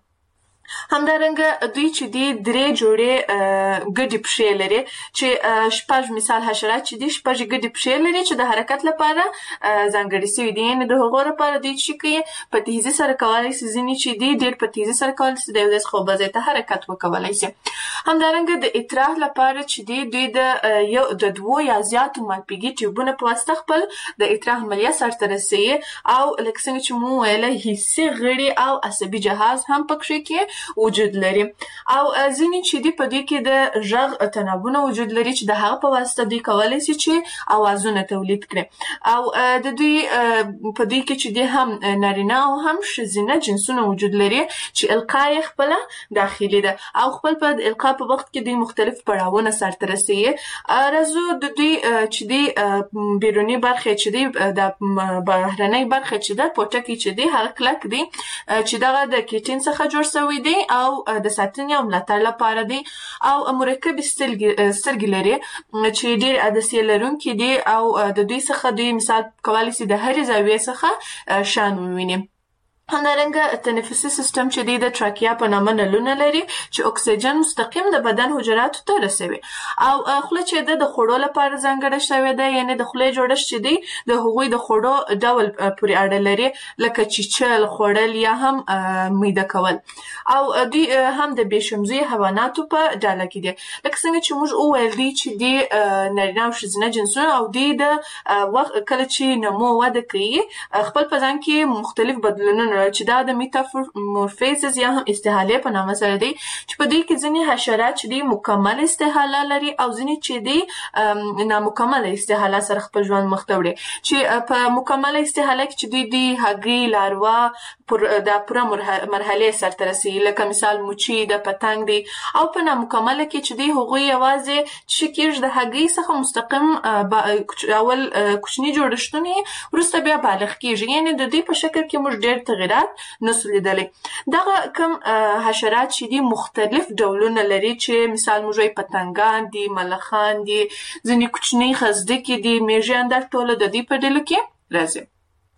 همدارنګه دوی چې دی درې جوړې ګډې پښې لري چې شپږ مثال حشرات چې دی شپږ ګډې پښې لري چې د حرکت لپاره ځانګړې شوي دي، یعنې د هغو لپاره دوی چې کوي په تیزي سره کولی شي، ځینې چې دی ډېر په تیزي سره کولی شي د یو ځای څخه بل ځای ته حرکت وکولی شي. همدارنګه د اطراح لپاره چې دی دوی د یو د دوو یا زیاتو مالپیږي ټیوبونو په واسطه خپل د اطراح عملیه سرته رسوي او لکه څنګه چې مو ویله حسي غړي او عصبي جهاز هم پکې کې وجود لري. او ځینې چې دی په دوی کې د غږ تنابونه وجود لري چې د هغه په واسطه دوی کولی شي چې اوازونه تولید کړي. او د دوی په دوی کې چې دی هم نارینه او هم ښځینه جنسونه وجود لري چې القا یې خپله داخلي ده او خپل په القا په وخت کې دوی مختلف پړاوونه سرته رسوي. راځو د دوی چې دی بیروني برخې چې دی د بهرنۍ برخې چې ده پوټکی چې دی هغه کلک دی چې دغه د کیټین څخه جوړ شوی دی او د ساتنې او ملاتړ لپاره دی او مرکب سترګې لري چې ډېر عدسیې لرونکي دي او د دوی څخه دوی مثال کولی شي د هرې زاویې څخه شان وویني. همدارنګه تنفسي سیستم چې دی د تراکیا په نامه نلونه لري چې اکسیجن مستقیم د بدن حجراتو ته رسوي. او خوله چې ده د خوړو لپاره ځانګړې شوې ده، یعنې د خولې جوړښت چې دی د هغوی د خوړو ډول پورې اړه لري لکه چیچل، خوړل یا هم میده کول. او دوی هم د بېشمزي حیواناتو په ډله کې دي لکه څنګه چې موږ وویل دی چې دی نارینه او ښځینه جنسونه او دوی د وخت کله چې نمو وده کوي خپل په ځان کې مختلف بدلونونه چې دا د میټامورفوزس یا هم استحاله په نامه سره دی چې په دې کې ځینې حشرات چې دی مکمل استحاله لري او ځینې چې دی نامکمل استحاله سره خپل ژوند مخ ته وړي چې په مکمل استحاله کې چې دی دی هګۍ لاروا پر د پوره مرحله سره رسیدي لکه مثال موچي د پتنګ دی او په نامکمل کې چې دی هغوی یوازې چې کېږي د هګۍ څخه مستقیم اول کوچني جوړښتونه وروسته بیا بالغ کېږي یعنی د دې په شکل کې موږ ډېر تغیرات نسو لیدلی دغه کوم حشرات چې دي مختلف ډولونه لري چې مثال موږ وایو پتنګان دي ملخان دي ځینې کوچني خزدکې دي میږیان دا ټول د دې په ډلو کې راځي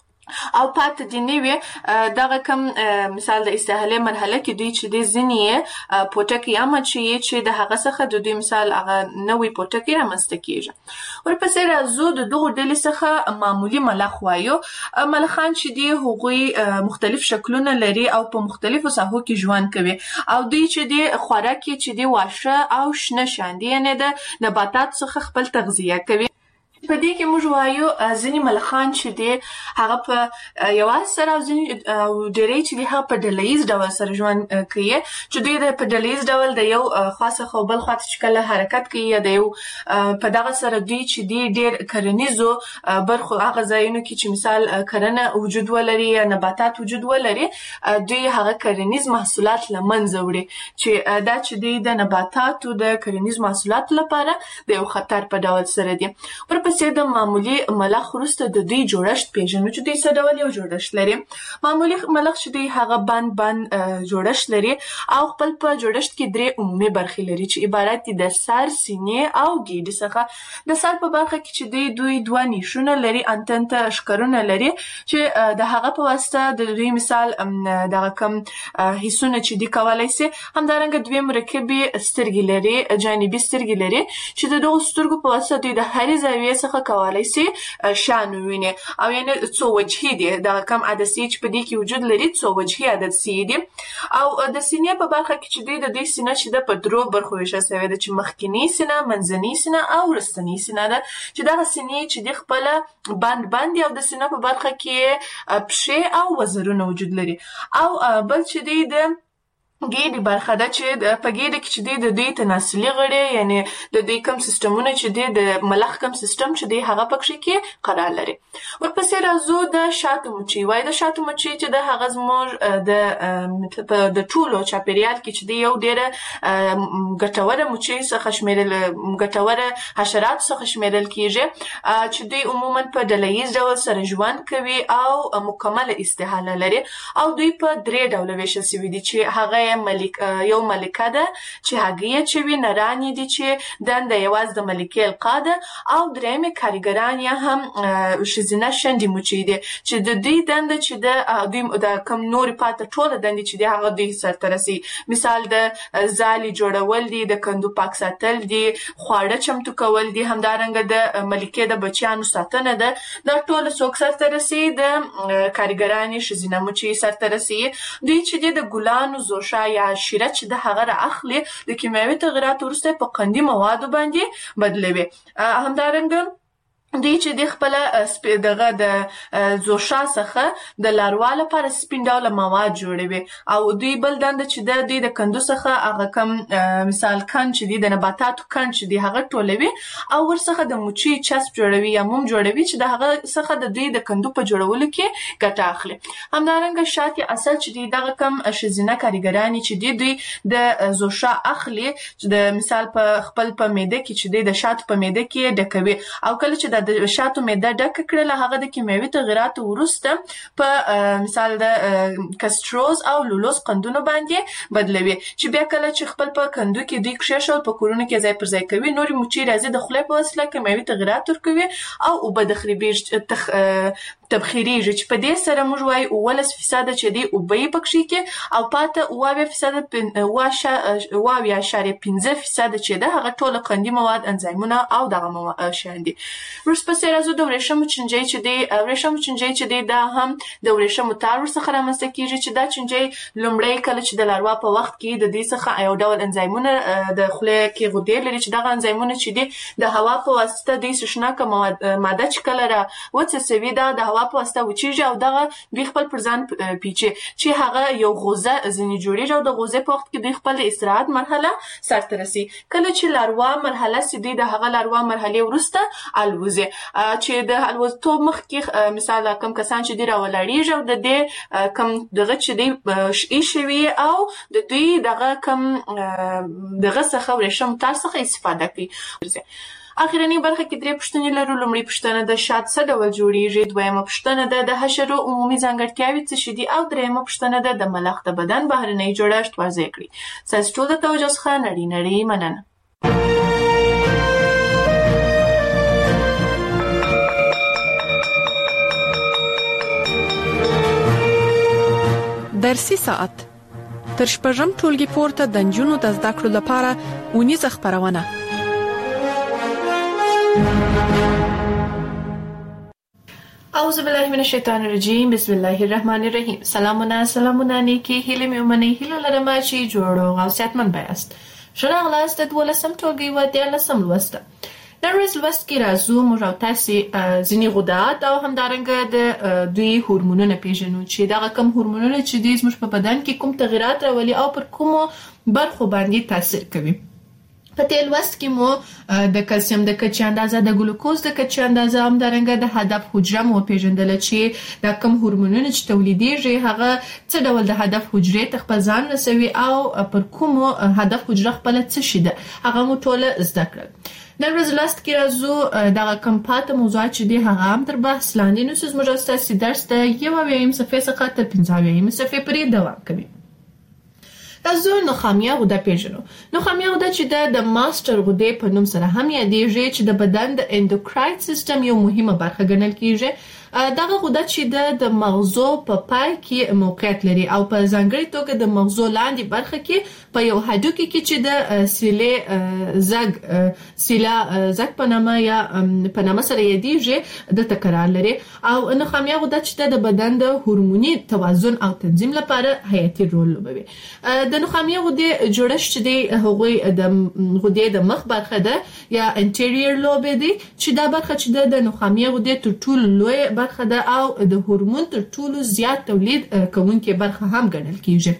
او پات دي نیوي دغه کوم مثال د استحاله مرحله کې دوی چې د ځینې پوټکی یا مچي چې د هغه څخه د دوی مثال هغه نوې پوټکی رامنځته کیږي ورپسې راځو د دغه ډلې څخه معمولی ملخ وایو ملخان چې دي هغوی مختلف شکلونه لري او په مختلفو ساحو کې ژوند کوي او دوی چې دي خوراکي چې دي واښه او شنه شاندي یعنی د نباتات څخه خپل تغذیه کوي په دې کې موږ وایو ځینې ملخان چې دي هغه په یوازې سره او ځینې ډېری چې دي هغه په ډلهییز ډول سره ژوند کوي چې دوی د په ډلهییز ډول د یو خوا څخه بل خوا ته چې کله حرکت کوي یا د یو په دغه سره دوی چې دي ډېر کرنیزو برخو هغه ځایونو کې چې مثال کرنه وجود ولري یا نباتات وجود ولري دوی هغه کرنیز محصولات له منځه وړي چې دا چې دوی د نباتاتو د کرنیز محصولاتو لپاره د یو خطر په ډول سره دي ورپسې د معمولی ملخ وروسته د دوی جوړښت پیژنو چې دوی څه ډول یو جوړښت لري معمولی ملخ چې دوی هغه بند بند جوړښت لري او خپل په جوړښت کې درې عمومي برخې لري چې عبارت دي د سر سینې او ګیډې څخه د سر په برخه کې چې دوی دوی دوه نیشونه لري انتنته اشکرونه لري چې د هغه په واسطه د دوی مثال دغه کم حسونه چې دی کولای شي همدارنګه دوی مرکبي سترګې لري جانبي سترګې لري چې د دغه سترګو په واسطه دوی د هرې زاویې څخه کولای شي شان وویني او یعنی څو وجهي دي دا کم عدسیې چې په دې کې وجود لري څو وجهي عدسیې دي او د سینې په برخه کې چې دی د دې سینه چې د په درو برخو ویشل شوې ده چې مخکینی سینه منځنۍ سینه او وروستنۍ سینه ده چې دغه سینې چې د خپل بند بند او د سینه په برخه کې پښې او وزرونه وجود لري او بل چې دی د ګیډې برخه ده چې په ګیډه کې چې دی د دوی تناسلي غړي یعنی د دوی کوم سیستمونه چې دی د ملخ کوم سیستم چې دی هغه پکې کې قرار لري ورپسې راځو د شاتو مچي وای د شاتو مچي چې د هغه زموږ د د ټولو چاپیریال کې چې دی یو ډېره ګټوره مچي څخه شمیرل ګټوره حشرات څخه شمیرل کیږي چې دوی عموما په ډلهییز ډول سره ژوند کوي او مکمل استحاله لري او دوی په درې ډوله ویشل شوي دي چې هغه ملک یو ملکه ده چې هغه چې وی نرانی دي چې دنده یواز د ملکه القاده او درېمه کارګران یا هم شزینه شندې مچي دي چې د دې دنده چې د دوی د کم نور پاته ټوله دنده چې د هغه د سرترسي مثال د زالي جوړول دي د کندو پاک ساتل دي خواړه چمتو کول دي همدارنګه د ملکه د بچیانو ساتنه ده د ټوله څوک سرترسي د کارګران شزینه مچي سرترسي دوی چې د ګلانو زوشا یا شیره چې د هغه را اخلي د کیمیاوي تغیرات وروسته په قندي موادو باندې بدلوي همدارنګه دوی چې د خپل دغه د زوشا څخه د لاروا لپاره سپین ډول مواد جوړوي او دوی بل دنده چې د دوی د کندو څخه هغه کم مثال کن چې دی د نباتاتو کن چې دی هغه ټولوي او ورڅخه د موچي چسب جوړوي یا موم جوړوي چې د هغه څخه د دوی د کندو په جوړولو کې ګټه اخلي همدارنګه شاتي اصل چې دی دغه کم شزینه کارګرانی چې دی دوی د زوشا اخلي چې د مثال په خپل په معده کې چې دی د شاتو په معده کې ډکوي او کله چې د شاتو معده ډک کړل هغه د کیمیاوي تغیراتو وروسته په مثال د کستروز او لولوز قندونو باندې بدلوي چې بیا کله چې خپل په کندو کې دوی کښېښول په کورونو کې ځای پر ځای کوي نورې مچۍ راځي د خولې په وسیله کیمیاوي تغیرات ورکوي او اوبه تخریبیږي تبخیریږي چې په دې سره موږ وایو اوولس فیصده چې دی اوبه یې پکې کې او پاته اوه فیصده اوه اعشاریه پنځه فیصده چې ده هغه ټول قندي مواد انزایمونه او دغه شیان دي ورسپسې راځو د ورېښمو چینجی چې دی ورېښمو چینجی چې دی دا هم د ورېښمو تار ورڅخه رامنځته کیږي چې دا چینجی لومړی کله چې د لاروا په وخت کې د دې څخه یو ډول انزایمونه د خولې کې غدې لري چې دغه انزایمونه چې دي د هوا په واسطه د سشناکه ماده چې کله را وڅڅوي دا د هوا په واسطه وچیږي او دغه دوی خپل پر ځان پیچي چې هغه یو غوزه ځنې جوړیږي او د غوزې په وخت کې دوی خپل استراحت مرحله سرته رسي. کله چې لاروا مرحله سي د هغه لاروا مرحله وروسته الوزي چې د الوزتوب مخکې مثال کوم کسان چې دی راولاړیږي او د دې کوم دغه چې دی شي شوی او د دوی دغه کوم دغه څخه ورېښم تار څخه استفاده کوي. اخیرنی برخه کې درې پوښتنې لرو. لومړی پوښتنه د شات څه ډول جوړیږي، دویمه پوښتنه ده د حشرو عمومي ځانګړتیاوې څه شي دي او دریمه پوښتنه ده د ملخ د بدن بهرنی جوړښت واضح کړئ. ستاسو ټول د توجه څخه نړۍ نړۍ مننه. درسي ساعت تر شپږم ټولګي پورته د نجونو د زده کړو لپاره اونیزه خبرونه. اعوذ بالله من الشیطان الرجیم، بسم الله الرحمن الرحیم. سلامونه سلامونه نیکی هیله مې ومنئ. هیله لرم چې جوړ او صحتمند بایاست. ښه راغلاست د دولسم ټولګي و دیارلسم لوست. نن ورځ لوست کې راځو موږ او تاسې ځینې غدات او همدارنګه د دوی هورمونونه پیژنو چې دغه کوم هورمونونه چې دي زموږ په بدن کې کوم تغیرات راولي او پر کومو برخو باندې تاثیر کوي. په دې لوست کې مو د کلسیم د کچې اندازه، د ګلوکوز د کچې اندازه، همدارنګه د هدف حجره مو پیژندل چې دا کوم هورمونونه چې تولیدېږي هغه څه ډول د هدف حجرې ته خپل ځان رسوي او پر کومو هدف حجره خپل څه شي ده هغه مو ټول زده کړل. نن ورځ لوست کې راځو دغه کوم پاته موضوعات چې دي هغه هم تر بحث لاندې نو زموږ ستاسو درس د یو اویایم صفحې څخه تر پنځه اویایم صفحې پورې دوام کوي. راځو نخامیه غده پیژنو. نخامیه غده چې د ماستر غده په نوم سره هم یادېږي چې د بدن د اندوکراین سیستم یو مهمه برخه ګڼل کیږي. دغه غده چې د مغزو په پای کې موقعیت لري او په ځانګړي توګه د مغزو لاندې برخه کې په یو هډوکي کې چې د سیلې زګ سیلا زګ په نامه یا په نامه سره یادېږي د تکرار لري او نخامیه غده چې د بدن د هورموني توازن او تنظیم لپاره حیاتي رول لوبوي. د نخامیه غده جوړښت دی هغوی د غده د مخ برخه ده یا انټیریور لوب دی چې دا برخه چې د نخامیه غده تر ټولو لوی برخه ده او د هورمون تر ټولو زیات تولید کوونکې برخه هم ګڼل کیږي.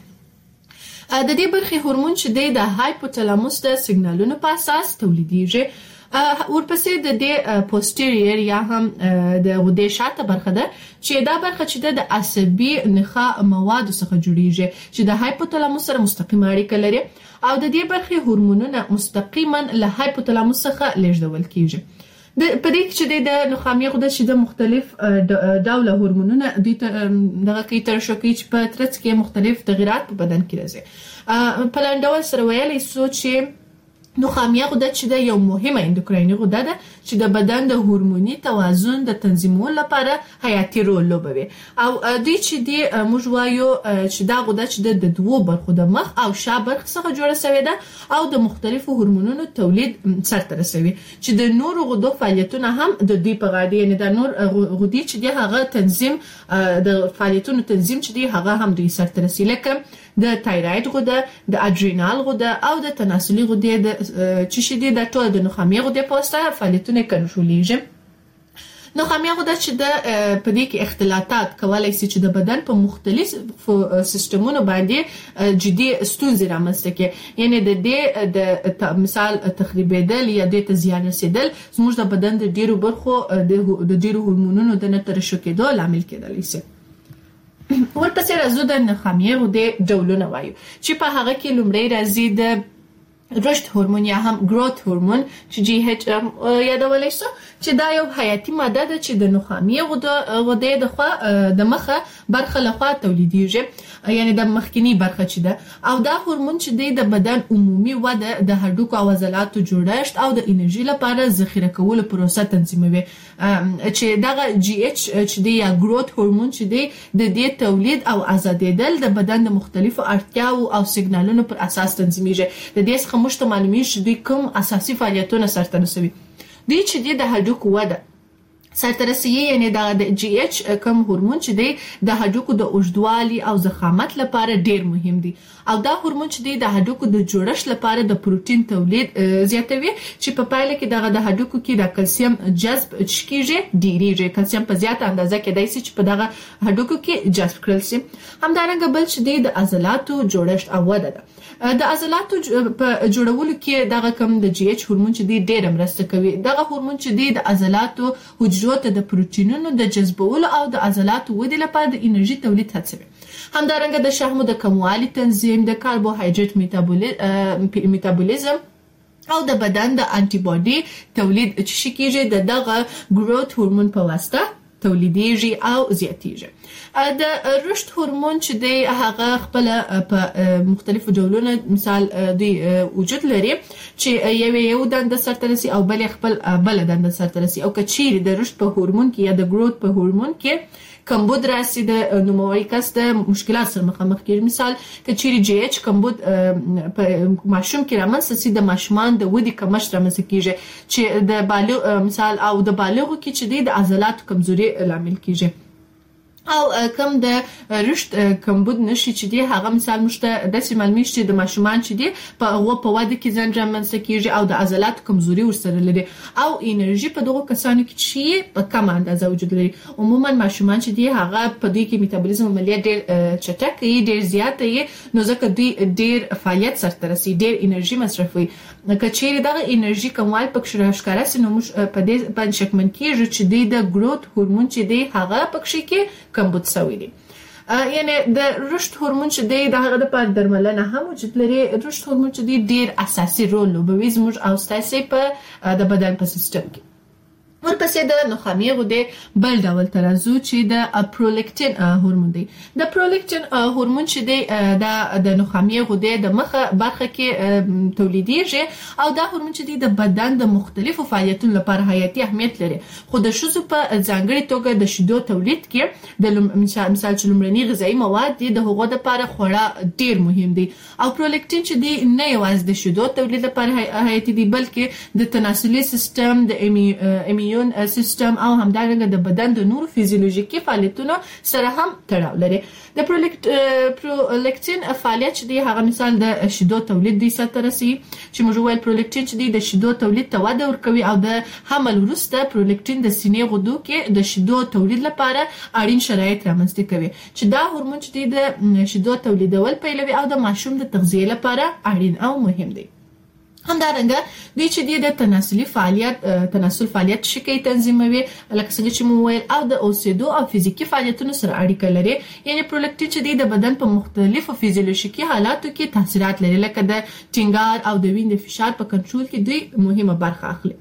د دې برخې هورمون چې د هایپوتالاموس د سیګنالونو په اساس تولیدېږي. ورپسې د دې پوسټیریر یا هم د غدې شاته برخه ده چې دا برخه چې د عصبي نخاع موادو څخه جوړیږي چې د هایپوتالاموس سره مستقیمه اړیکه لري او د دې برخې هورمونونه مستقیما له هایپوتالاموس څخه لیږدول کیږي. د پدې چې د نخامیه غده چې د مختلف ډوله هورمونونه د دغه کې ترشحي چې په ترڅ کې مختلف تغیرات په بدن کې راځي. په لاندې سره ویلې سو چې نخامیه غده چې د یو مهمه اندوکرایني غده ده چې د بدن د هورموني توازن د تنظیمولو لپاره حیاتي رول لوبوي او دوی چې دی موږ وایو چې دا غده چې د دوو برخو د مخ او شا برخه څخه جوړه شوې ده او د مختلفو هورمونونو تولید سرته رسوي چې د نورو غدو فعالیتونه هم د دوی په غاړه یعنی د نور غدي چې دی هغه تنظیم د فعالیتونو تنظیم چې دی هغه هم دوی سرته رسي لکه د تایراید غده، د اډرینال غده او د تناسلي غده د چې شې دي د ټول د نخامیه غده په واسطه فعالیتونه کنټرولېږي. نخامیه غده چې د په دې کې اختلالات کولای شي چې د بدن په مختلفو سیستمونو باندې جدي ستونزې رامنځته کړي یعنی د دې د مثال تخریبېدل یا د زیان رسیدل زموږ د بدن د ډیرو برخو د ډیرو هورمونونو د نترشح کېدو لامل کېدلی شي. ورپسې راځو د نخامیه غده ډولونه وایو چې په هغه کې لومړی راځي د رشد هورمون یا هم گروث هورمون چې جی ایچ یادولای شو چې دا یو حیاتي ماده ده چې د نخامیه غده غده د خوا د مخه برخه لخوا تولیدېږي یعنی د مخکینی برخه چې ده او دا هورمون چې د بدن عمومي وده د هډوکو او عضلاتو جوړښت او د انرژي لپاره ذخیره کولو پروسه تنظیموي چې دغه جی ایچ چې دی یا گروث هورمون چې دی د دې تولید او آزادېدل د بدن د مختلفو اړتیاو او سیګنالونو پر اساس تنظیمیږي. د دې څخه موږ ته معلومیږي چې دوی کوم اساسي فعالیتونه سرته رسوي. دوی چې د هډوکو وده سرترسي یعنی د جی ایچ کوم هورمون چې دی د هډوکو د اوږدوالي او ضخامت لپاره ډیر مهم دی او دا هورمون چې دی د هډوکو د جوړښت لپاره د پروتین تولید زیاتوي چې په پایله کې دغه د هډوکو کې د کلسیم جذب کیږي ډیریږي کلسیم په زیاته اندازه کې دی چې په دغه هډوکو کې جذب کړل شي همدارنګه بل چې دی د عضلاتو جوړښت او وده ده د عضلاتو په جوړولو کې دغه کوم د جی ایچ هورمون چې دی ډیر مرسته کوي دغه هورمون چې دی د عضلاتو حجرو ته د پروتینونو د جذبولو او د عضلاتو ودې لپاره د انرژي تولید هڅوي همدارنګه د شحمو د کموالي تنظیم د کاربوهایډریټ میټابولیزم او د بدن د انټي باډي تولید چې کیږي د دغه گروث هورمون په واسطه تولیدېږي او زیاتېږي د رشد هورمون چې دی هغه خپل په مختلفو ډولونو مثال دی وجود لري چې یو یو دنده سرته رسي او بل خپل بل دنده سرته رسي او کچیر د رشد په هورمون کې یا د گروث په هورمون کې کمبود راسي د نوموړي کس د مشکلات سره مخامخ کیږي مثال کچیر جی ایچ کمبود په ماشوم کې رامنځته سي د ماشومان د ودی کمښت رامنځته کیږي چې د بالغ مثال او د بالغو کې چې د عضلاتو کمزوري لامل کیږي او کم د رشد کمبود نشي چې دی هغه مثال مشته د سیمال میشته د ماشومان چې دی په هغه په واده کې ځان رامنځته کیږي او د عضلاتو کمزوري ورسره لري او انرژي په دغه کسانو کې چې په کم اندازه وجود لري عموما ماشومان چې دی هغه په دې کې میټابولیزم عملیه ډیر چټک دی ډیر زیات دی نو ځکه دوی ډیر فعالیت سره رسي ډیر انرژي مصرفوي کچېر دغه انرژي کموال پکې ښکارا سي نو په دې باندې شکمن کیږي چې دی د گروث هورمون چې دی هغه پکې کې کمبود سوی دی یعنی د رشد هورمون چې دی د هغه لپاره درملنه هم وجود لري رشد هورمون چې دی ډیر اساسي رول لوبوي زموږ او ستاسو په د بدن په سیستم کې ورپسې د نخامې غدې بل ډول ترازو چې د پرولیکټین هورمون دی د پرولیکټین هورمون چې دی د د نخامې غدې د مخه برخه کې تولیدېږي او دا هورمون چې دی د بدن د مختلفو فعالیتونو لپاره حیاتي اهمیت لري خو د شذو په ځانګړي توګه د شیدو تولید کې د مثال چې لومړني غذایی مواد دي د هغو لپاره خورا ډیر مهم دي او پرولیکټین چې دی نه یوازې د شیدو تولید لپاره حیاتي دي بلکې د تناسلي سیستم د امی سیستم او همدارنګه د بدن د نورو فزیولوژیکي فعالیتونو سره هم تړاو لري د پرولیکټین فعالیت چې دی هغه مثال د شیدو تولید دی سره رسي چې موږ وایو پرولیکټین چې دی د شیدو تولید ته وده ورکوي او د حمل وروسته پرولیکټین د سینې غدو کې د شیدو تولید لپاره اړین شرایط رامنځته کوي چې دا هورمون چې دی د شیدو تولیدول پیلوي او د ماشوم د تغذیه لپاره اړین او مهم دی همدارنګه دوی چې دی د تناسلي فعالیت تناسل فعالیت شکی تنظیموي لکه څنګه چې مو ویل او د اوسېدو او فزیکی فعالیتونو سره اړیکه لري یعنی پرولیکټین چې دی د بدن په مختلفو فزیولوژیکي حالاتو کې تاثیرات لري لکه د ټینګار او د وینې فشار په کنټرول کې دوی مهمه برخه اخلي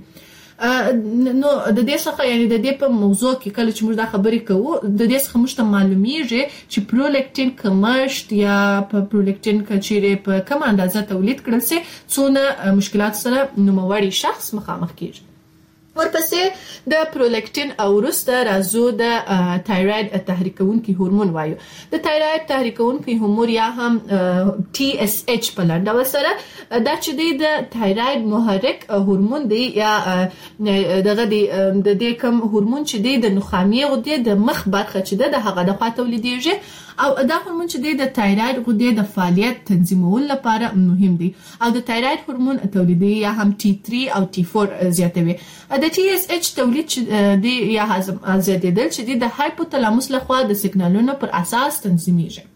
نو د دې څخه یعنی د دې په موضوع کې کله چې موږ دا خبرې کوو د دې څخه موږ ته معلومیږي چې پرولیکټین کمښت یا په پرولیکټین کچېره په کوم اندازه تولید کړل سي څونه مشکلات سره نوموړی شخص مخامخ کیږي ورپسې د پرولیکټین او وروسته راځو د تایروید تحریکونکي هورمون وایو د تایروید تحریکونکي هورمون یا هم ټي اس ایچ په لنډه سره دا چې دی د تایروید محرک هورمون دی یا دغه دی د دې کوم هورمون چې دی د نخامې غدې د مخ برخه چې د هغه د خوا تولیدېږي او دا هورمون چې دی د تایروید غدې د فعالیت تنظیمولو لپاره مهم دی او د تایروید هورمون تولیدي یا هم ټي ثلاثه او ټي اربعه زیاتوي د ټي اس ایچ تولید چې دی یا هضم زیاتېدل چې دی د هایپوتالاموس لخوا د سیګنالونو پر اساس تنظیمیږي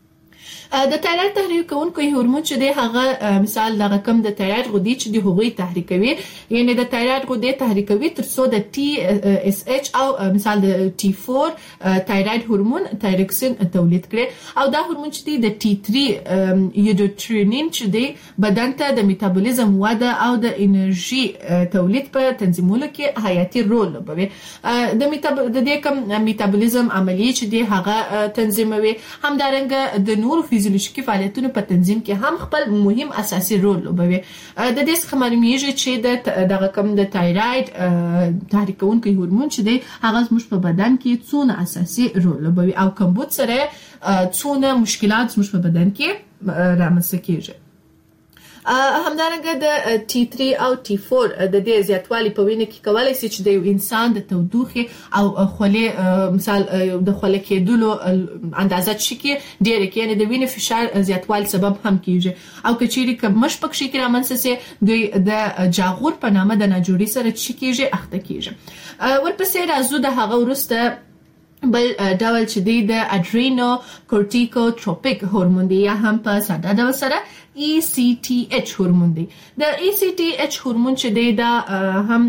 د تایروید تحریکونکي هورمون چې دی هغه مثال د رقم د تایروید غدې چې دی هغوی تحریکوي یعنی د تایروید غدې تحریکوي تر څو د ټي اس ایچ او مثال د ټي اربعه تایروید هورمون تایروکسین تولید کړي او دا هورمون چې دی د ټي ثلاثه یودوترینین چې دی بدن ته د میټابولیزم وده او د انرژي تولید په تنظیمولو کې حیاتي رول لوبوي د میټاب د دې کوم میټابولیزم عملیه چې دی هغه تنظیموي همدارنګه د نورو فزیولوژیکي فعالیتونو په تنظیم کې هم خپل مهم اساسي رول لوبوي د دې څخه معلومیږي چې د رقم د تایروید تحریکونکي هورمون چې دی هغه زموږ په بدن کې څونه اساسي رول لوبوي او کمبود سره څونه مشکلات زموږ په بدن کې رامنځته کیږي همدارنګه د ټي تھری او ټي فور د دې زیاتوالی په وینه کې کولای شي چې د یو انسان د تودوخه او خولې مثال د خولې کېدلو اندازه شي کې ډېر کې یعنی د وینې فشار زیاتوالی سبب هم کیږي او کچېری کمش پکې کې رامنځته سي د جاغور په نامه د ناجوړي سره چې کیږي اخته کیږي ورپسې راځو د هغه ورسته بل ډول چې دی د اډرینو کورټیکوټروپیک هورمون دی یا هم په ساده ډول سره ای سی ټي ایچ هورمون دی. د ای سی ټي ایچ هورمون چې دی دا هم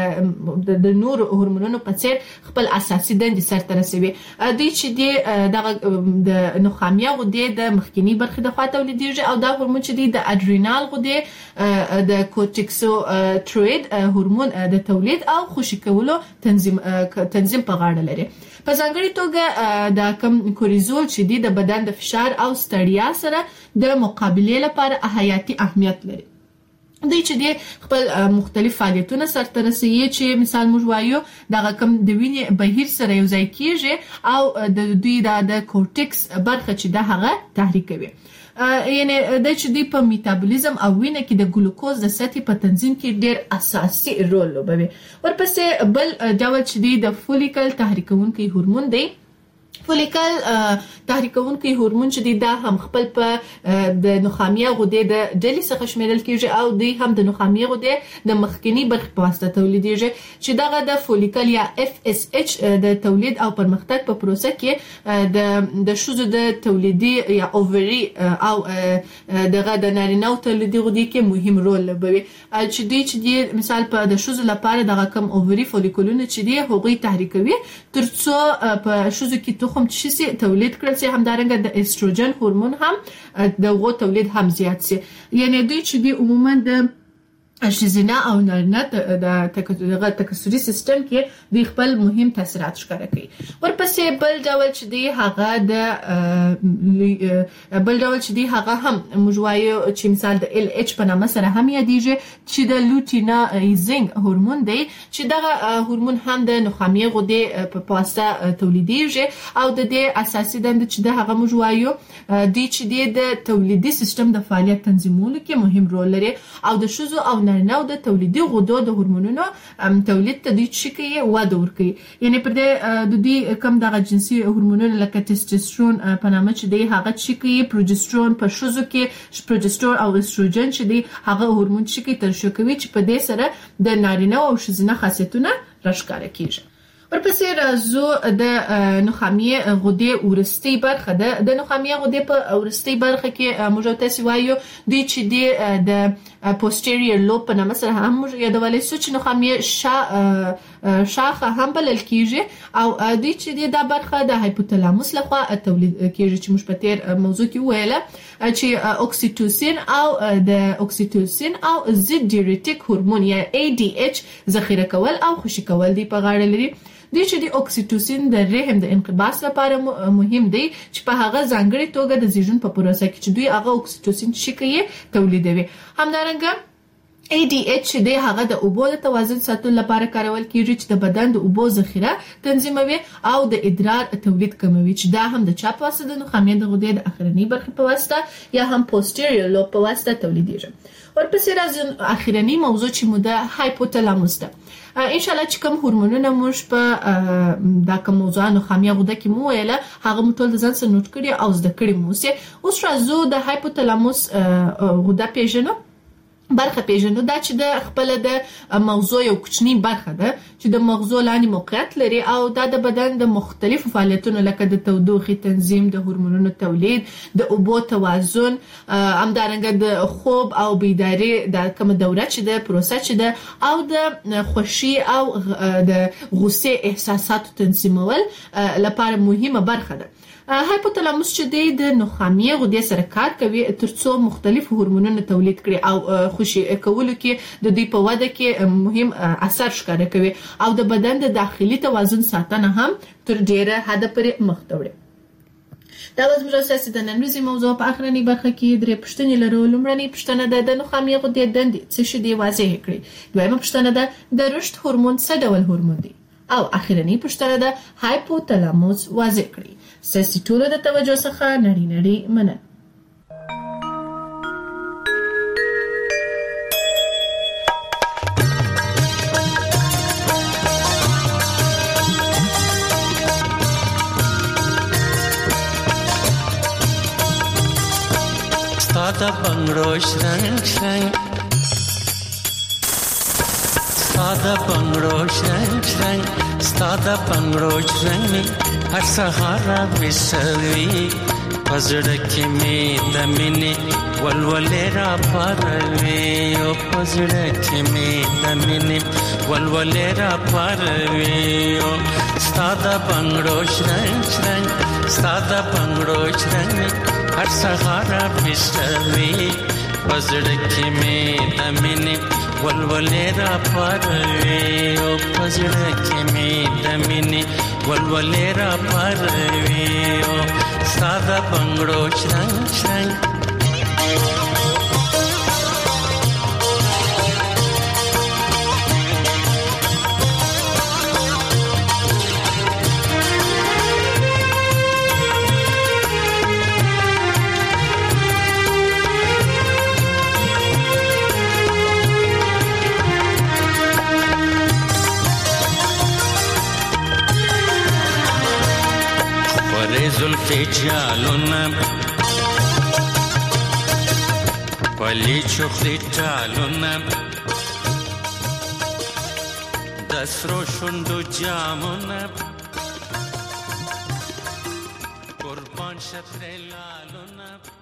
د د نور هورمونونو په څیر خپل اساسي دندې سرته رسوي. دوی چې دی د د نخامیه غدې د مخکینی برخې د خوا تولیدېږي او دا هورمون چې دی د اډرینال غدې د کورټیکوټروئید هورمون د تولید او خوشې کولو تنظیم تنظیم په غاړه لري. په ځانګړي توګه د کم کوریزول چې دی د بدن د فشار او ستړیا سره د مقابله لپاره حیاتي اهمیت لري. دوی چې دی خپل مختلف فعالیتونه سرته رسوي چې مثال موږ وایو دغه کم د وینې بهیر سره یو ځای کیږي او د دوی د کورټیکس برخه چې د هغه تحریک کوي. یعنی د چې دی په میټابولیزم او وینه کې د ګلوکوز د سطح په تنظیم کې ډېر اساسي رول لوبوي. ورپسې بل ډول چې دی د فولیکل تحریکونکي هورمون دی. فولیکل تحریکونکي هورمون چې دی دا هم خپل په د نخامیه غدې د ډلې څخه شمیرل کیږي او دی هم د نخامیه غدې د مخکینی برخې په واسطه تولیدېږي چې دغه د فولیکل یا اف اس ایچ د تولید او پرمختګ په پروسه کې د د شوزو د تولیدي یا اووري او دغه د نارینه تولیدي غدې کې مهم رول لوبوي. چې دی چې دی مثال په د شوزو لپاره دغه کم اووري فولیکولونه چې دی هغوی تحریکوي ترڅو په شوزو کې تخم چې شي تولید کړل شي. همدارنګه د استروجن هورمون هم دغه تولید هم زیات شي. یعنی دوی چې دی عموما د ښځینه او نارینه د تکثري سیستم کې د خپل مهم تاثیرات ښکاره کوي. ورپسې بل ډول چې دی هغه د بل ډول چې دی هغه هم موږ وایو چې مثال د ال ایچ په نامه سره هم یادېږي چې د لوټینایزینګ هورمون دی چې دغه هورمون هم د نخامیه غدې په واسطه تولیدېږي او د دې اساسي دنده چې د هغه موږ وایو دی چې دی د تولیدي سیستم د فعالیت تنظیمولو کې مهم رول لري او د ښځو او نارینه د تولیدي غدو د هورمونونو تولید ته دوی چې کوي وده ورکوي. یعنی پر دې د دوی کم دغه جنسي هورمونونه لکه ټیسټوسترون په نامه چې دی هغه چې کوي پروجسترون په ښځو کې پروجسترون او استروجن چې دی هغه هورمون چې کوي ترشح کوي چې په دې سره د نارینه او ښځینه خاصیتونه راښکاره کیږي. ورپسې راځو د نخامیه غدې ورستۍ برخه ده. د نخامیه غدې په ورستۍ برخه کې موږ تاسو وایو دوی چې دی د پوسټیریور لوب په نامه سره هم موږ یادولای شو چې نخامیه شا شاخه هم بلل کیږي او دوی چې دی دا برخه د هایپوتالاموس لخوا تولید کیږي چې موږ په تیر موضوع کې ویله چې اوکسیټوسین او د اوکسیټوسین او ضد ډیورټیک هورمون یا ای ډي ایچ ذخیره کول او خوشې کول دی په غاړه لري. دوی چې د اوکسیټوسین د رحم د انقباض لپاره مهم دی چې په هغه ځانګړي توګه د زیږون په پروسه کې چې دوی هغه اوکسیټوسین چې کوي تولیدوي. همدارنګه ای ډي ایچ دی هغه د اوبو د توازن ساتلو لپاره کارول کیږي چې د بدن د اوبو ذخیره تنظیموي او د ادرار تولید کموي چې دا هم د چا په واسطه د نخامیه د غدې د اخرنی برخې په واسطه یا هم پوسټیریور لوب په واسطه تولیدېږي. ورپسې راځي اخرنی موضوع چې مو د هایپوتالاموس ده. ان شاء الله چې کوم هورمونونه موږ په دا کوم موضوعانو خامیه غده کې مو ویله هغه مو ټول د ځان سره نوٹ کړی او زده کړی مو سي. اوس راځو د هایپوتالاموس غده پیژنو برخه پیژنو. دا چې د خپل د مغزو یو کوچنی برخه ده چې د مغزو لاندې موقعیت لري او دا د بدن د مختلفو فعالیتونو لکه د تودوخې تنظیم، د هورمونونو تولید، د اوبو توازن، همدارنګه د خوب او بیداری د کوم دوره چې د پروسه چې ده او د خوشي او د غصې احساساتو تنظیمول لپاره مهمه برخه ده. هایپوتالاموس چې دی د نخامیه غدې سره کار کوي ترڅو مختلف هورمونونه تولید کړي او خوشي کولو کې د دوی په وده کې مهم اثر ښکاره کوي او د بدن د داخلي توازن ساتنه هم تر ډیره حده پورې مخ ته وړي. دا وز موږ ساسي د نن ورځې موضوع په اخرنی برخه کې درې پوښتنې لرو. لومړنۍ پوښتنه ده د نخامیه غدې دندې څه شي دی واضح کړئ. دویمه پوښتنه ده د رشد هورمون څه ډول هورمون دی او اخرنی پوښتنه ده هایپوتالاموس واضح کړئ. ساسي ټولو د توجه څخه نړۍ نړۍ مننه. بنگړو شرنګ شرنګ ساده بنگړو شرنګ شرنګ ساده بنگړو شرنګ هر سهار وسوي پزړه کې می د مینې ولولې را پروي او پزړه کې می د مینې ولولې را پروي او ساده بنگړو شرنګ شرنګ ساده بنگړو شرنګ هر سهار وسوي پزړه کې می د مینې ولولې را پروي او پزړه کې می د مینې ولولې را پروي او ساده بنگړو شرنګ شرنګ زلفی جالونه پلی چخلی ټالونه د سرو شونډو جامونه قربان شتر لالونه